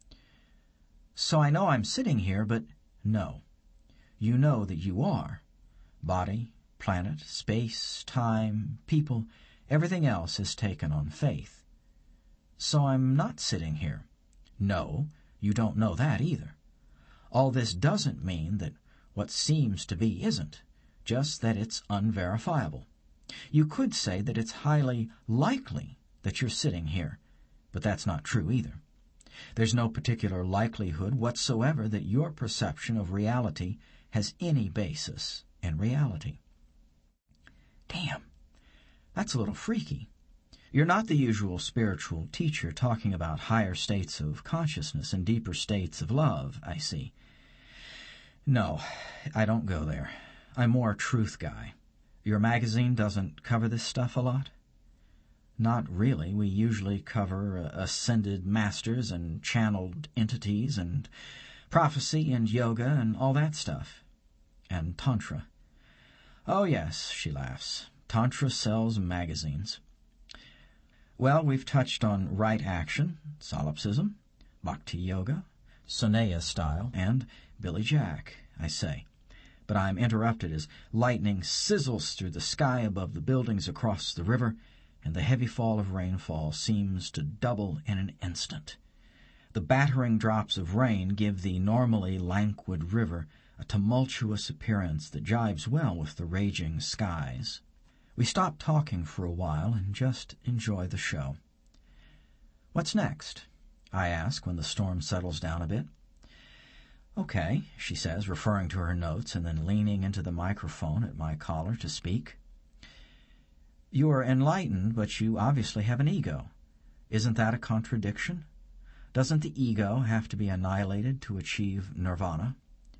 Speaker 1: So I know I'm sitting here, but no. You know that you are. Body, planet, space, time, people, everything else is taken on faith. So I'm not sitting here. No, you don't know that either. All this doesn't mean that what seems to be isn't, just that it's unverifiable. You could say that it's highly likely that you're sitting here, but that's not true either. There's no particular likelihood whatsoever that your perception of reality has any basis in reality. Damn, that's a little freaky. You're not the usual spiritual teacher talking about higher states of consciousness and deeper states of love, I see. No, I don't go there. I'm more a truth guy. Your magazine doesn't cover this stuff a lot? Not really. We usually cover uh, ascended masters and channeled entities and prophecy and yoga and all that stuff. And Tantra. Oh, yes, she laughs. Tantra sells magazines. Well, we've touched on right action, solipsism, bhakti yoga, Soneya style, and Billy Jack, I say. But I'm interrupted as lightning sizzles through the sky above the buildings across the river, and the heavy fall of rainfall seems to double in an instant. The battering drops of rain give the normally languid river a tumultuous appearance that jives well with the raging skies. We stop talking for a while and just enjoy the show. What's next? I ask when the storm settles down a bit. Okay, she says, referring to her notes and then leaning into the microphone at my collar to speak. You are enlightened, but you obviously have an ego. Isn't that a contradiction? Doesn't the ego have to be annihilated to achieve nirvana?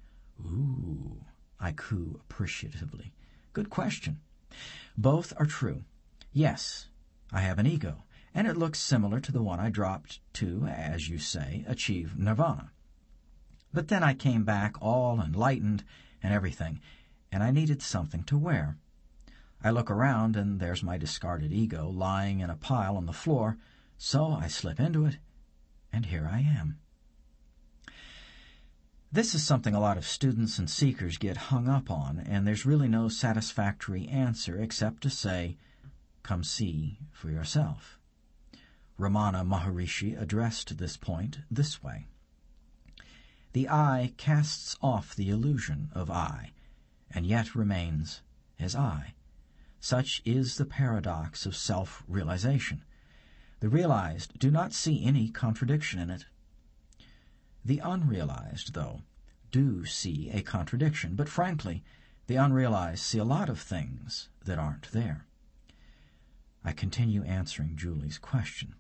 Speaker 1: Ooh, I coo appreciatively. Good question. Both are true. Yes, I have an ego, and it looks similar to the one I dropped to, as you say, achieve nirvana. But then I came back all enlightened and everything, and I needed something to wear. I look around, and there's my discarded ego lying in a pile on the floor, so I slip into it, and here I am. This is something a lot of students and seekers get hung up on, and there's really no satisfactory answer except to say, come see for yourself. Ramana Maharishi addressed this point this way. The I casts off the illusion of I, and yet remains as I. Such is the paradox of self-realization. The realized do not see any contradiction in it. The unrealized, though, do see a contradiction, but frankly, the unrealized see a lot of things that aren't there. I continue answering Julie's question.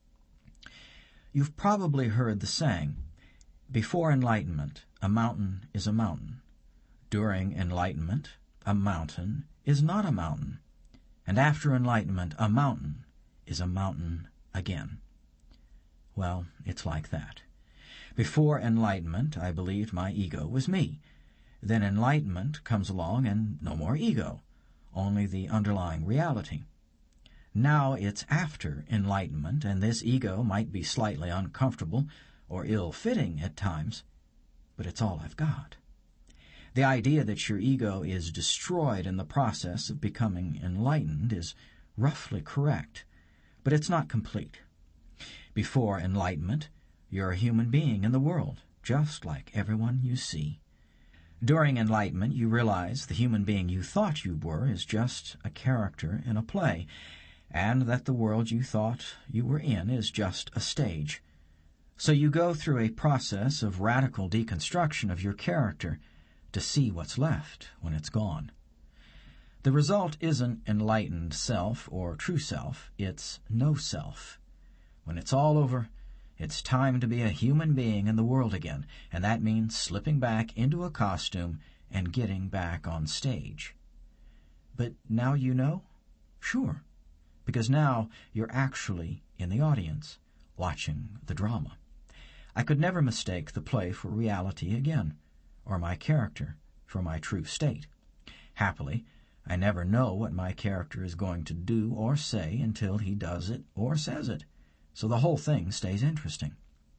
Speaker 1: You've probably heard the saying, before enlightenment, a mountain is a mountain. During enlightenment, a mountain is not a mountain. And after enlightenment, a mountain is a mountain again. Well, it's like that. Before enlightenment, I believed my ego was me. Then enlightenment comes along and no more ego, only the underlying reality. Now it's after enlightenment, and this ego might be slightly uncomfortable or ill-fitting at times, but it's all I've got. The idea that your ego is destroyed in the process of becoming enlightened is roughly correct, but it's not complete. Before enlightenment, you're a human being in the world, just like everyone you see. During enlightenment, you realize the human being you thought you were is just a character in a play, and that the world you thought you were in is just a stage. So you go through a process of radical deconstruction of your character to see what's left when it's gone. The result isn't enlightened self or true self, it's no self. When it's all over, it's time to be a human being in the world again, and that means slipping back into a costume and getting back on stage. But now you know? Sure, because now you're actually in the audience, watching the drama. I could never mistake the play for reality again, or my character for my true state. Happily, I never know what my character is going to do or say until he does it or says it, so the whole thing stays interesting.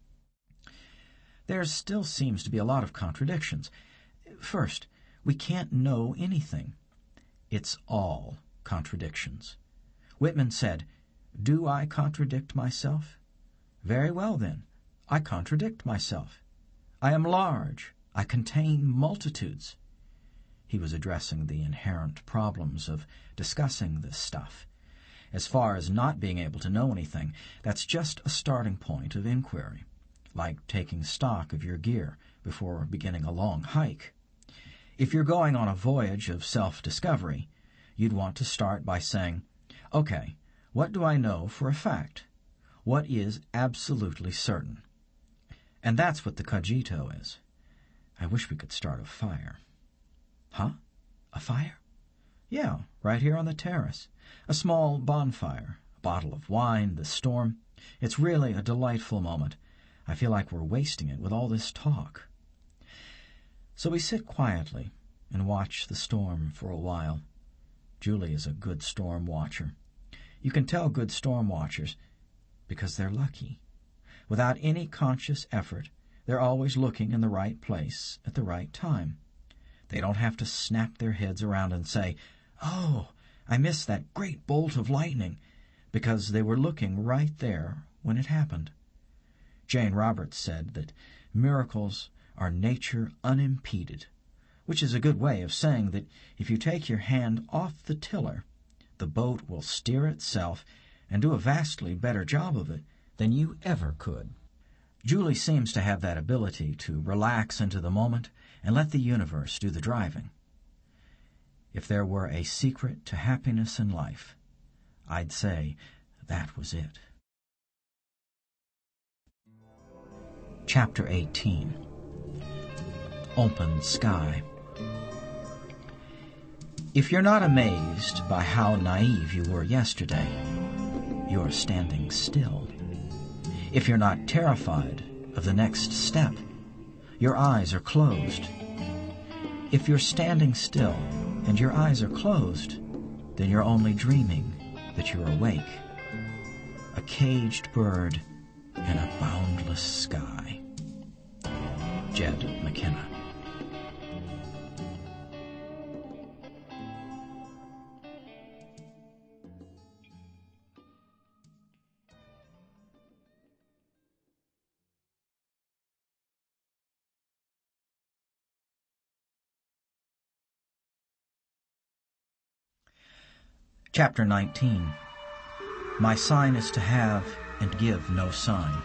Speaker 1: There still seems to be a lot of contradictions. First, we can't know anything. It's all contradictions. Whitman said, "Do I contradict myself? Very well, then. I contradict myself. I am large. I contain multitudes." He was addressing the inherent problems of discussing this stuff. As far as not being able to know anything, that's just a starting point of inquiry, like taking stock of your gear before beginning a long hike. If you're going on a voyage of self-discovery, you'd want to start by saying, okay, what do I know for a fact? What is absolutely certain? And that's what the cogito is. I wish we could start a fire. Huh? A fire? Yeah, right here on the terrace. A small bonfire, a bottle of wine, the storm. It's really a delightful moment. I feel like we're wasting it with all this talk. So we sit quietly and watch the storm for a while. Julie is a good storm watcher. You can tell good storm watchers because they're lucky. Without any conscious effort, they're always looking in the right place at the right time. They don't have to snap their heads around and say, "Oh, I missed that great bolt of lightning," because they were looking right there when it happened. Jane Roberts said that miracles are nature unimpeded, which is a good way of saying that if you take your hand off the tiller, the boat will steer itself and do a vastly better job of it than you ever could. Julie seems to have that ability to relax into the moment and let the universe do the driving. If there were a secret to happiness in life, I'd say that was it. Chapter eighteen. Open Sky. If you're not amazed by how naive you were yesterday, you're standing still. If you're not terrified of the next step, your eyes are closed. If you're standing still and your eyes are closed, then you're only dreaming that you're awake. A caged bird in a boundless sky. Jed McKenna. Chapter nineteen. My sign is to have and give no sign.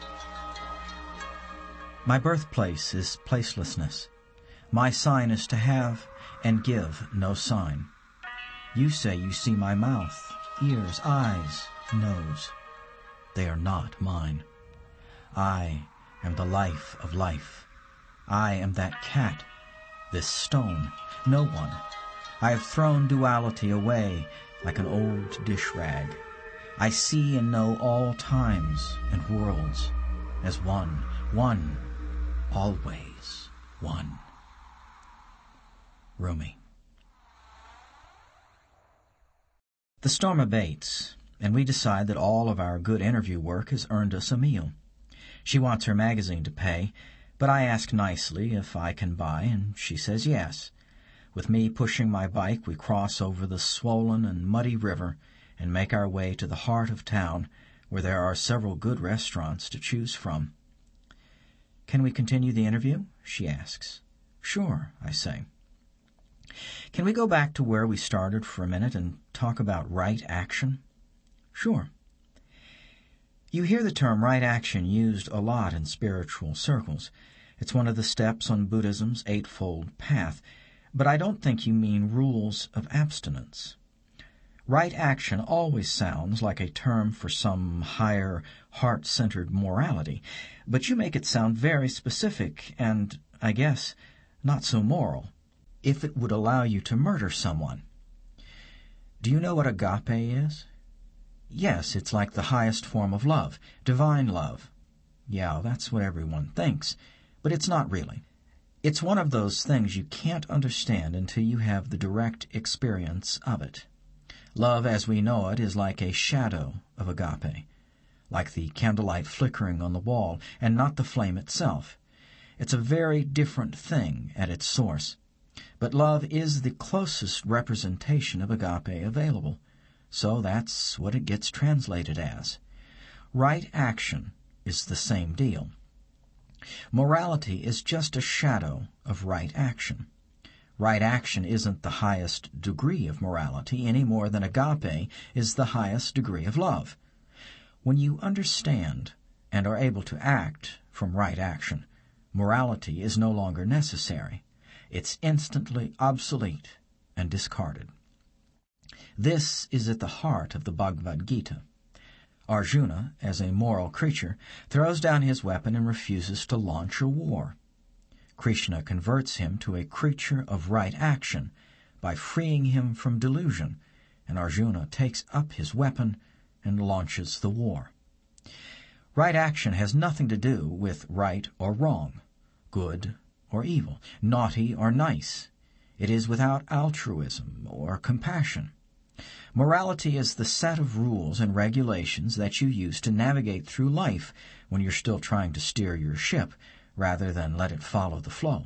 Speaker 1: My birthplace is placelessness. My sign is to have and give no sign. You say you see my mouth, ears, eyes, nose. They are not mine. I am the life of life. I am that cat, this stone, no one. I have thrown duality away like an old dish rag. I see and know all times and worlds as one, one, always one. Rumi. The storm abates, and we decide that all of our good interview work has earned us a meal. She wants her magazine to pay, but I ask nicely if I can buy, and she says yes. With me pushing my bike, we cross over the swollen and muddy river and make our way to the heart of town, where there are several good restaurants to choose from. "Can we continue the interview?" she asks. "Sure," I say. "Can we go back to where we started for a minute and talk about right action?" "Sure." You hear the term right action used a lot in spiritual circles. It's one of the steps on Buddhism's Eightfold Path, but I don't think you mean rules of abstinence. Right action always sounds like a term for some higher, heart-centered morality, but you make it sound very specific and, I guess, not so moral. If it would allow you to murder someone. Do you know what agape is? Yes, it's like the highest form of love, divine love. Yeah, that's what everyone thinks, but it's not really. It's one of those things you can't understand until you have the direct experience of it. Love as we know it is like a shadow of agape, like the candlelight flickering on the wall, and not the flame itself. It's a very different thing at its source. But love is the closest representation of agape available, so that's what it gets translated as. Right action is the same deal. Morality is just a shadow of right action. Right action isn't the highest degree of morality any more than agape is the highest degree of love. When you understand and are able to act from right action, morality is no longer necessary. It's instantly obsolete and discarded. This is at the heart of the Bhagavad Gita. Arjuna, as a moral creature, throws down his weapon and refuses to launch a war. Krishna converts him to a creature of right action by freeing him from delusion, and Arjuna takes up his weapon and launches the war. Right action has nothing to do with right or wrong, good or evil, naughty or nice. It is without altruism or compassion. Morality is the set of rules and regulations that you use to navigate through life when you're still trying to steer your ship, rather than let it follow the flow.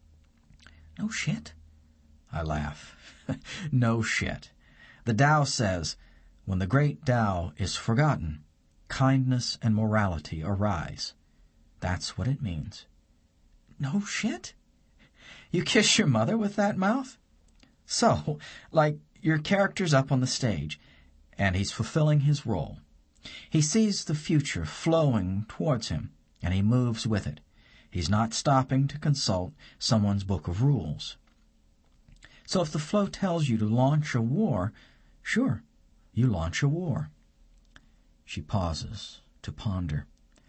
Speaker 1: No shit? I laugh. No shit. The Tao says, when the great Tao is forgotten, kindness and morality arise. That's what it means. No shit? You kiss your mother with that mouth? So, like, your character's up on the stage, and he's fulfilling his role. He sees the future flowing towards him, and he moves with it. He's not stopping to consult someone's book of rules. So if the flow tells you to launch a war, sure, you launch a war. She pauses to ponder.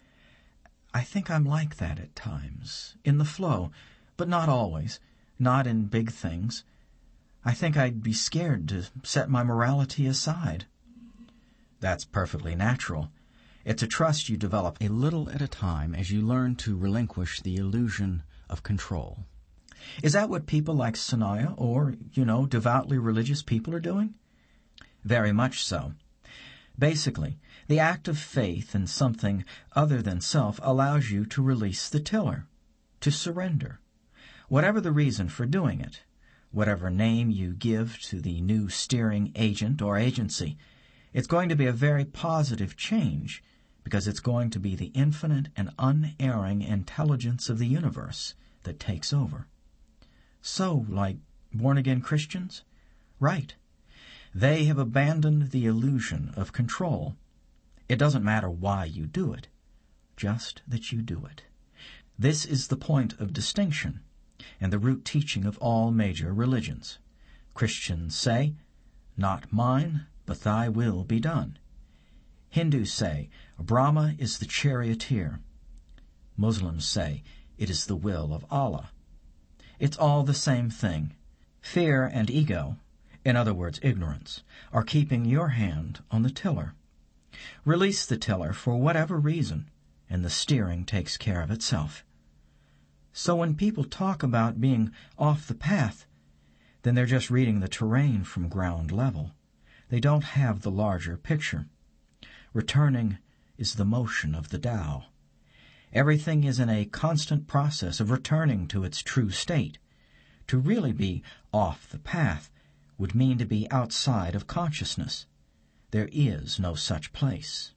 Speaker 1: I think I'm like that at times, in the flow, but not always, not in big things. I think I'd be scared to set my morality aside. That's perfectly natural. It's a trust you develop a little at a time as you learn to relinquish the illusion of control. Is that what people like Sanaya or, you know, devoutly religious people are doing? Very much so. Basically, the act of faith in something other than self allows you to release the tiller, to surrender. Whatever the reason for doing it, whatever name you give to the new steering agent or agency, it's going to be a very positive change, because it's going to be the infinite and unerring intelligence of the universe that takes over. So, like born-again Christians? Right. They have abandoned the illusion of control. It doesn't matter why you do it, just that you do it. This is the point of distinction and the root teaching of all major religions. Christians say, "Not mine, but thy will be done." Hindus say, Brahma is the charioteer. Muslims say, it is the will of Allah. It's all the same thing. Fear and ego, in other words ignorance, are keeping your hand on the tiller. Release the tiller for whatever reason, and the steering takes care of itself. So when people talk about being off the path, then they're just reading the terrain from ground level. They don't have the larger picture. Returning is the motion of the Tao. Everything is in a constant process of returning to its true state. To really be off the path would mean to be outside of consciousness. There is no such place.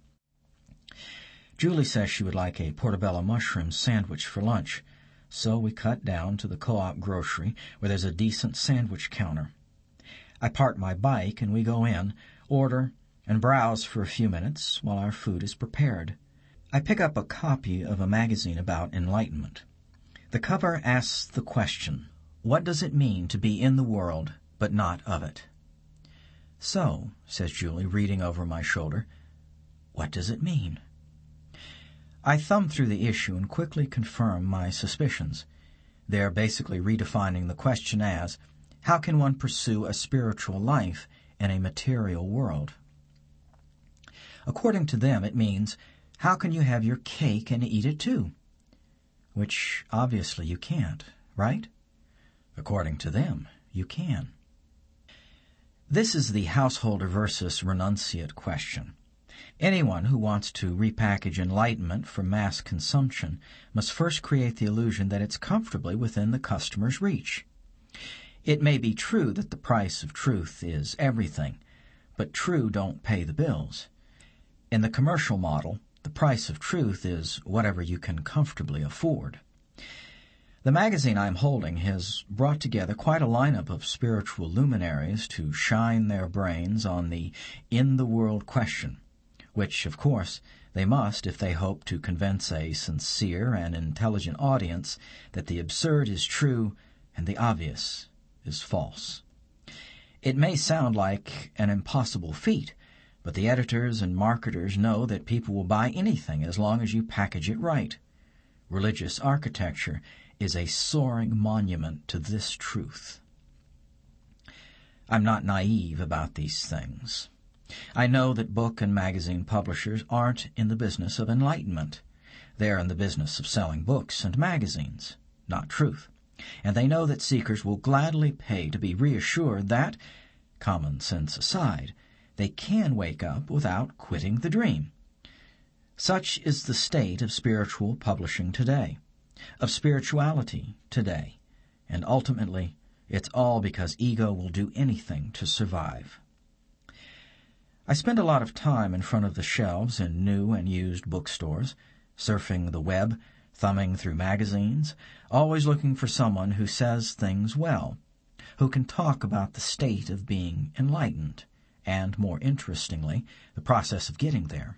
Speaker 1: Julie says she would like a portobello mushroom sandwich for lunch, so we cut down to the co-op grocery where there's a decent sandwich counter. I park my bike and we go in, order, and browse for a few minutes while our food is prepared. I pick up a copy of a magazine about enlightenment. The cover asks the question, what does it mean to be in the world but not of it? So, says Julie, reading over my shoulder, what does it mean? I thumb through the issue and quickly confirm my suspicions. They're basically redefining the question as, how can one pursue a spiritual life in a material world? According to them, it means, how can you have your cake and eat it too? Which, obviously, you can't, right? According to them, you can. This is the householder versus renunciate question. Anyone who wants to repackage enlightenment for mass consumption must first create the illusion that it's comfortably within the customer's reach. It may be true that the price of truth is everything, but true don't pay the bills. In the commercial model, the price of truth is whatever you can comfortably afford. The magazine I'm holding has brought together quite a lineup of spiritual luminaries to shine their brains on the in-the-world question, which, of course, they must if they hope to convince a sincere and intelligent audience that the absurd is true and the obvious is false. It may sound like an impossible feat, but the editors and marketers know that people will buy anything as long as you package it right. Religious architecture is a soaring monument to this truth. I'm not naive about these things. I know that book and magazine publishers aren't in the business of enlightenment. They're in the business of selling books and magazines, not truth. And they know that seekers will gladly pay to be reassured that, common sense aside, they can wake up without quitting the dream. Such is the state of spiritual publishing today, of spirituality today, and ultimately it's all because ego will do anything to survive. I spend a lot of time in front of the shelves in new and used bookstores, surfing the web, thumbing through magazines, always looking for someone who says things well, who can talk about the state of being enlightened, and, more interestingly, the process of getting there.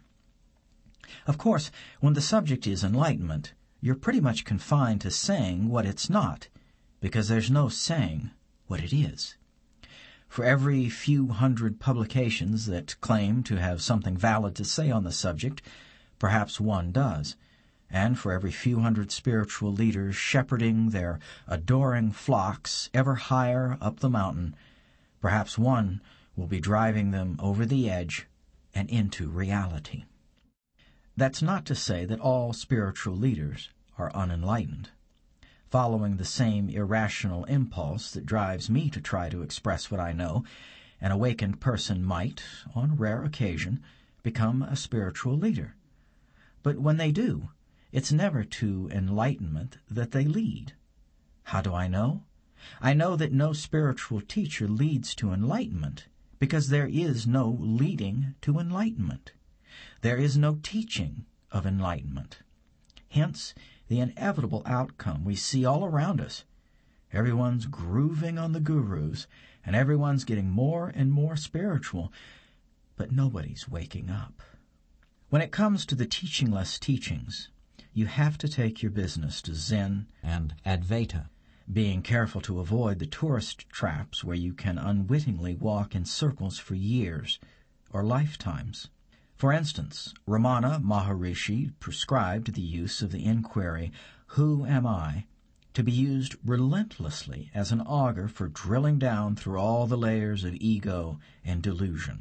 Speaker 1: Of course, when the subject is enlightenment, you're pretty much confined to saying what it's not, because there's no saying what it is. For every few hundred publications that claim to have something valid to say on the subject, perhaps one does, and for every few hundred spiritual leaders shepherding their adoring flocks ever higher up the mountain, perhaps one will be driving them over the edge and into reality. That's not to say that all spiritual leaders are unenlightened. Following the same irrational impulse that drives me to try to express what I know, an awakened person might, on rare occasion, become a spiritual leader. But when they do, it's never to enlightenment that they lead. How do I know? I know that no spiritual teacher leads to enlightenment, because there is no leading to enlightenment. There is no teaching of enlightenment. Hence, the inevitable outcome we see all around us. Everyone's grooving on the gurus, and everyone's getting more and more spiritual, but nobody's waking up. When it comes to the teachingless teachings, you have to take your business to Zen and Advaita, being careful to avoid the tourist traps where you can unwittingly walk in circles for years or lifetimes. For instance, Ramana Maharishi prescribed the use of the inquiry, "Who am I?" to be used relentlessly as an auger for drilling down through all the layers of ego and delusion.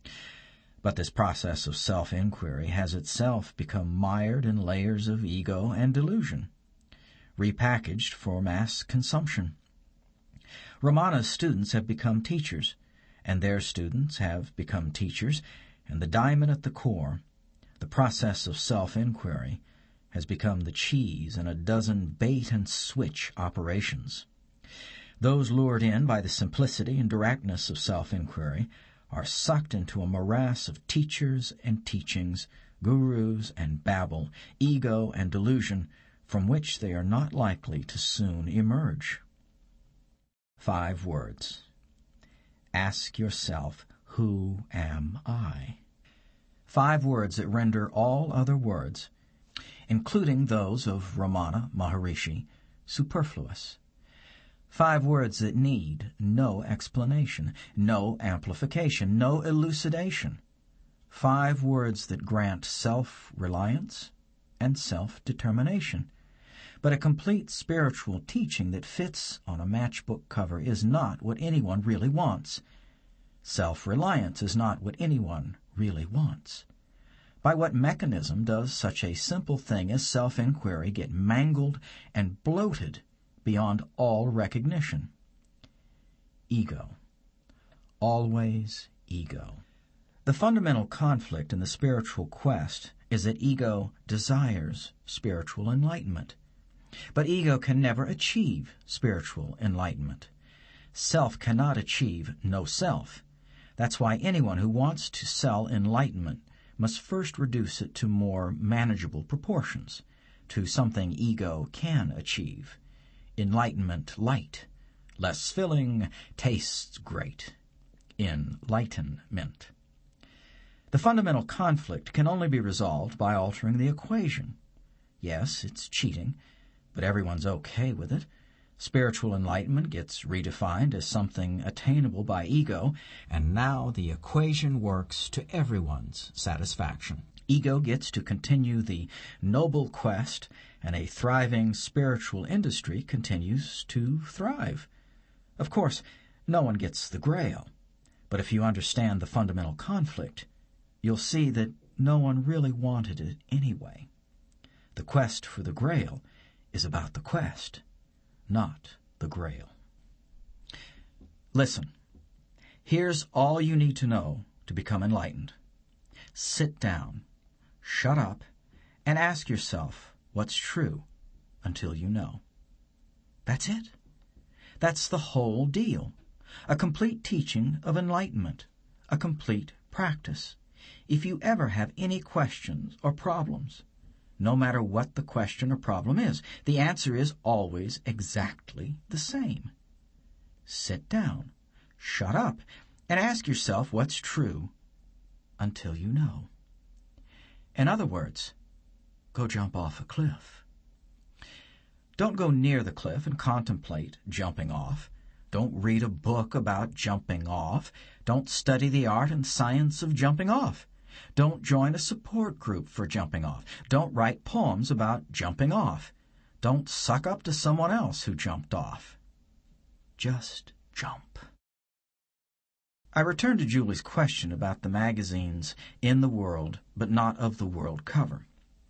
Speaker 1: But this process of self-inquiry has itself become mired in layers of ego and delusion, repackaged for mass consumption. Ramana's students have become teachers, and their students have become teachers, and the diamond at the core, the process of self-inquiry, has become the cheese in a dozen bait-and-switch operations. Those lured in by the simplicity and directness of self-inquiry are sucked into a morass of teachers and teachings, gurus and babble, ego and delusion, from which they are not likely to soon emerge. Five words. Ask yourself, who am I? Five words that render all other words, including those of Ramana Maharishi, superfluous. Five words that need no explanation, no amplification, no elucidation. Five words that grant self-reliance and self-determination. But a complete spiritual teaching that fits on a matchbook cover is not what anyone really wants. Self-reliance is not what anyone really wants. By what mechanism does such a simple thing as self-inquiry get mangled and bloated beyond all recognition? Ego. Always ego. The fundamental conflict in the spiritual quest is that ego desires spiritual enlightenment. But ego can never achieve spiritual enlightenment. Self cannot achieve no self. That's why anyone who wants to sell enlightenment must first reduce it to more manageable proportions, to something ego can achieve. Enlightenment light. Less filling, tastes great. Enlightenment. The fundamental conflict can only be resolved by altering the equation. Yes, it's cheating, but everyone's okay with it. Spiritual enlightenment gets redefined as something attainable by ego, and now the equation works to everyone's satisfaction. Ego gets to continue the noble quest, and a thriving spiritual industry continues to thrive. Of course, no one gets the Grail, but if you understand the fundamental conflict, you'll see that no one really wanted it anyway. The quest for the Grail is about the quest, not the Grail. Listen, here's all you need to know to become enlightened. Sit down, shut up, and ask yourself what's true until you know. That's it. That's the whole deal. A complete teaching of enlightenment, a complete practice. If you ever have any questions or problems, no matter what the question or problem is, the answer is always exactly the same. Sit down, shut up, and ask yourself what's true until you know. In other words, go jump off a cliff. Don't go near the cliff and contemplate jumping off. Don't read a book about jumping off. Don't study the art and science of jumping off. Don't join a support group for jumping off. Don't write poems about jumping off. Don't suck up to someone else who jumped off. Just jump. I returned to Julie's question about the magazine's In the World, but Not of the World cover.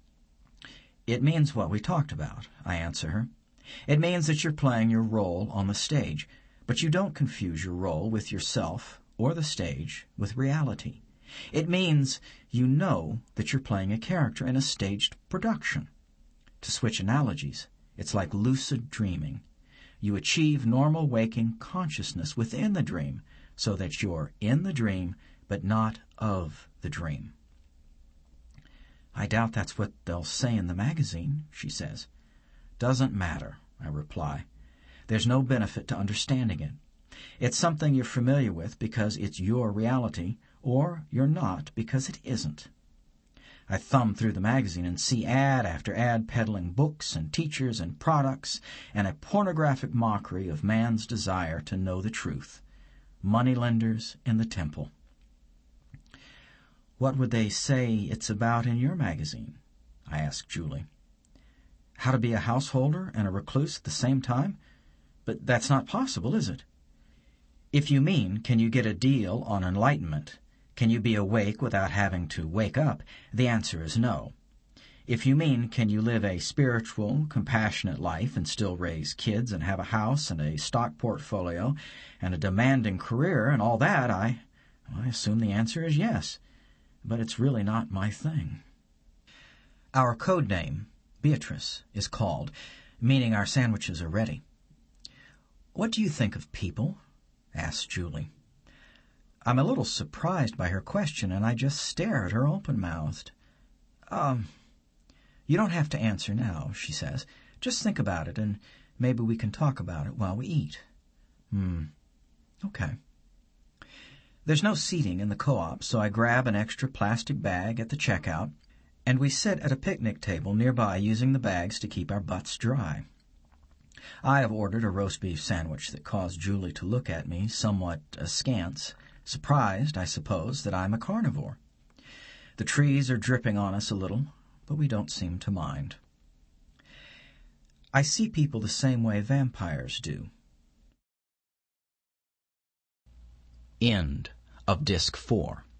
Speaker 1: It means what we talked about, I answer her. It means that you're playing your role on the stage, but you don't confuse your role with yourself or the stage with reality. It means you know that you're playing a character in a staged production. To switch analogies, it's like lucid dreaming. You achieve normal waking consciousness within the dream so that you're in the dream but not of the dream. I doubt that's what they'll say in the magazine, she says. Doesn't matter, I reply. There's no benefit to understanding it. It's something you're familiar with because it's your reality, or you're not because it isn't. I thumb through the magazine and see ad after ad peddling books and teachers and products and a pornographic mockery of man's desire to know the truth. Moneylenders in the temple. What would they say it's about in your magazine? I asked Julie. How to be a householder and a recluse at the same time? But that's not possible, is it? If you mean, can you get a deal on enlightenment? Can you be awake without having to wake up? The answer is no. If you mean, can you live a spiritual, compassionate life and still raise kids and have a house and a stock portfolio and a demanding career and all that, I, I assume the answer is yes. But it's really not my thing. Our code name, Beatrice, is called, meaning our sandwiches are ready. What do you think of people? Asked Julie. I'm a little surprised by her question, and I just stare at her open-mouthed. Um, you don't have to answer now, she says. Just think about it, and maybe we can talk about it while we eat. Hmm. Okay. There's no seating in the co-op, so I grab an extra plastic bag at the checkout, and we sit at a picnic table nearby using the bags to keep our butts dry. I have ordered a roast beef sandwich that caused Julie to look at me somewhat askance, surprised, I suppose, that I'm a carnivore. The trees are dripping on us a little, but we don't seem to mind. I see people the same way vampires do. End of Disc four.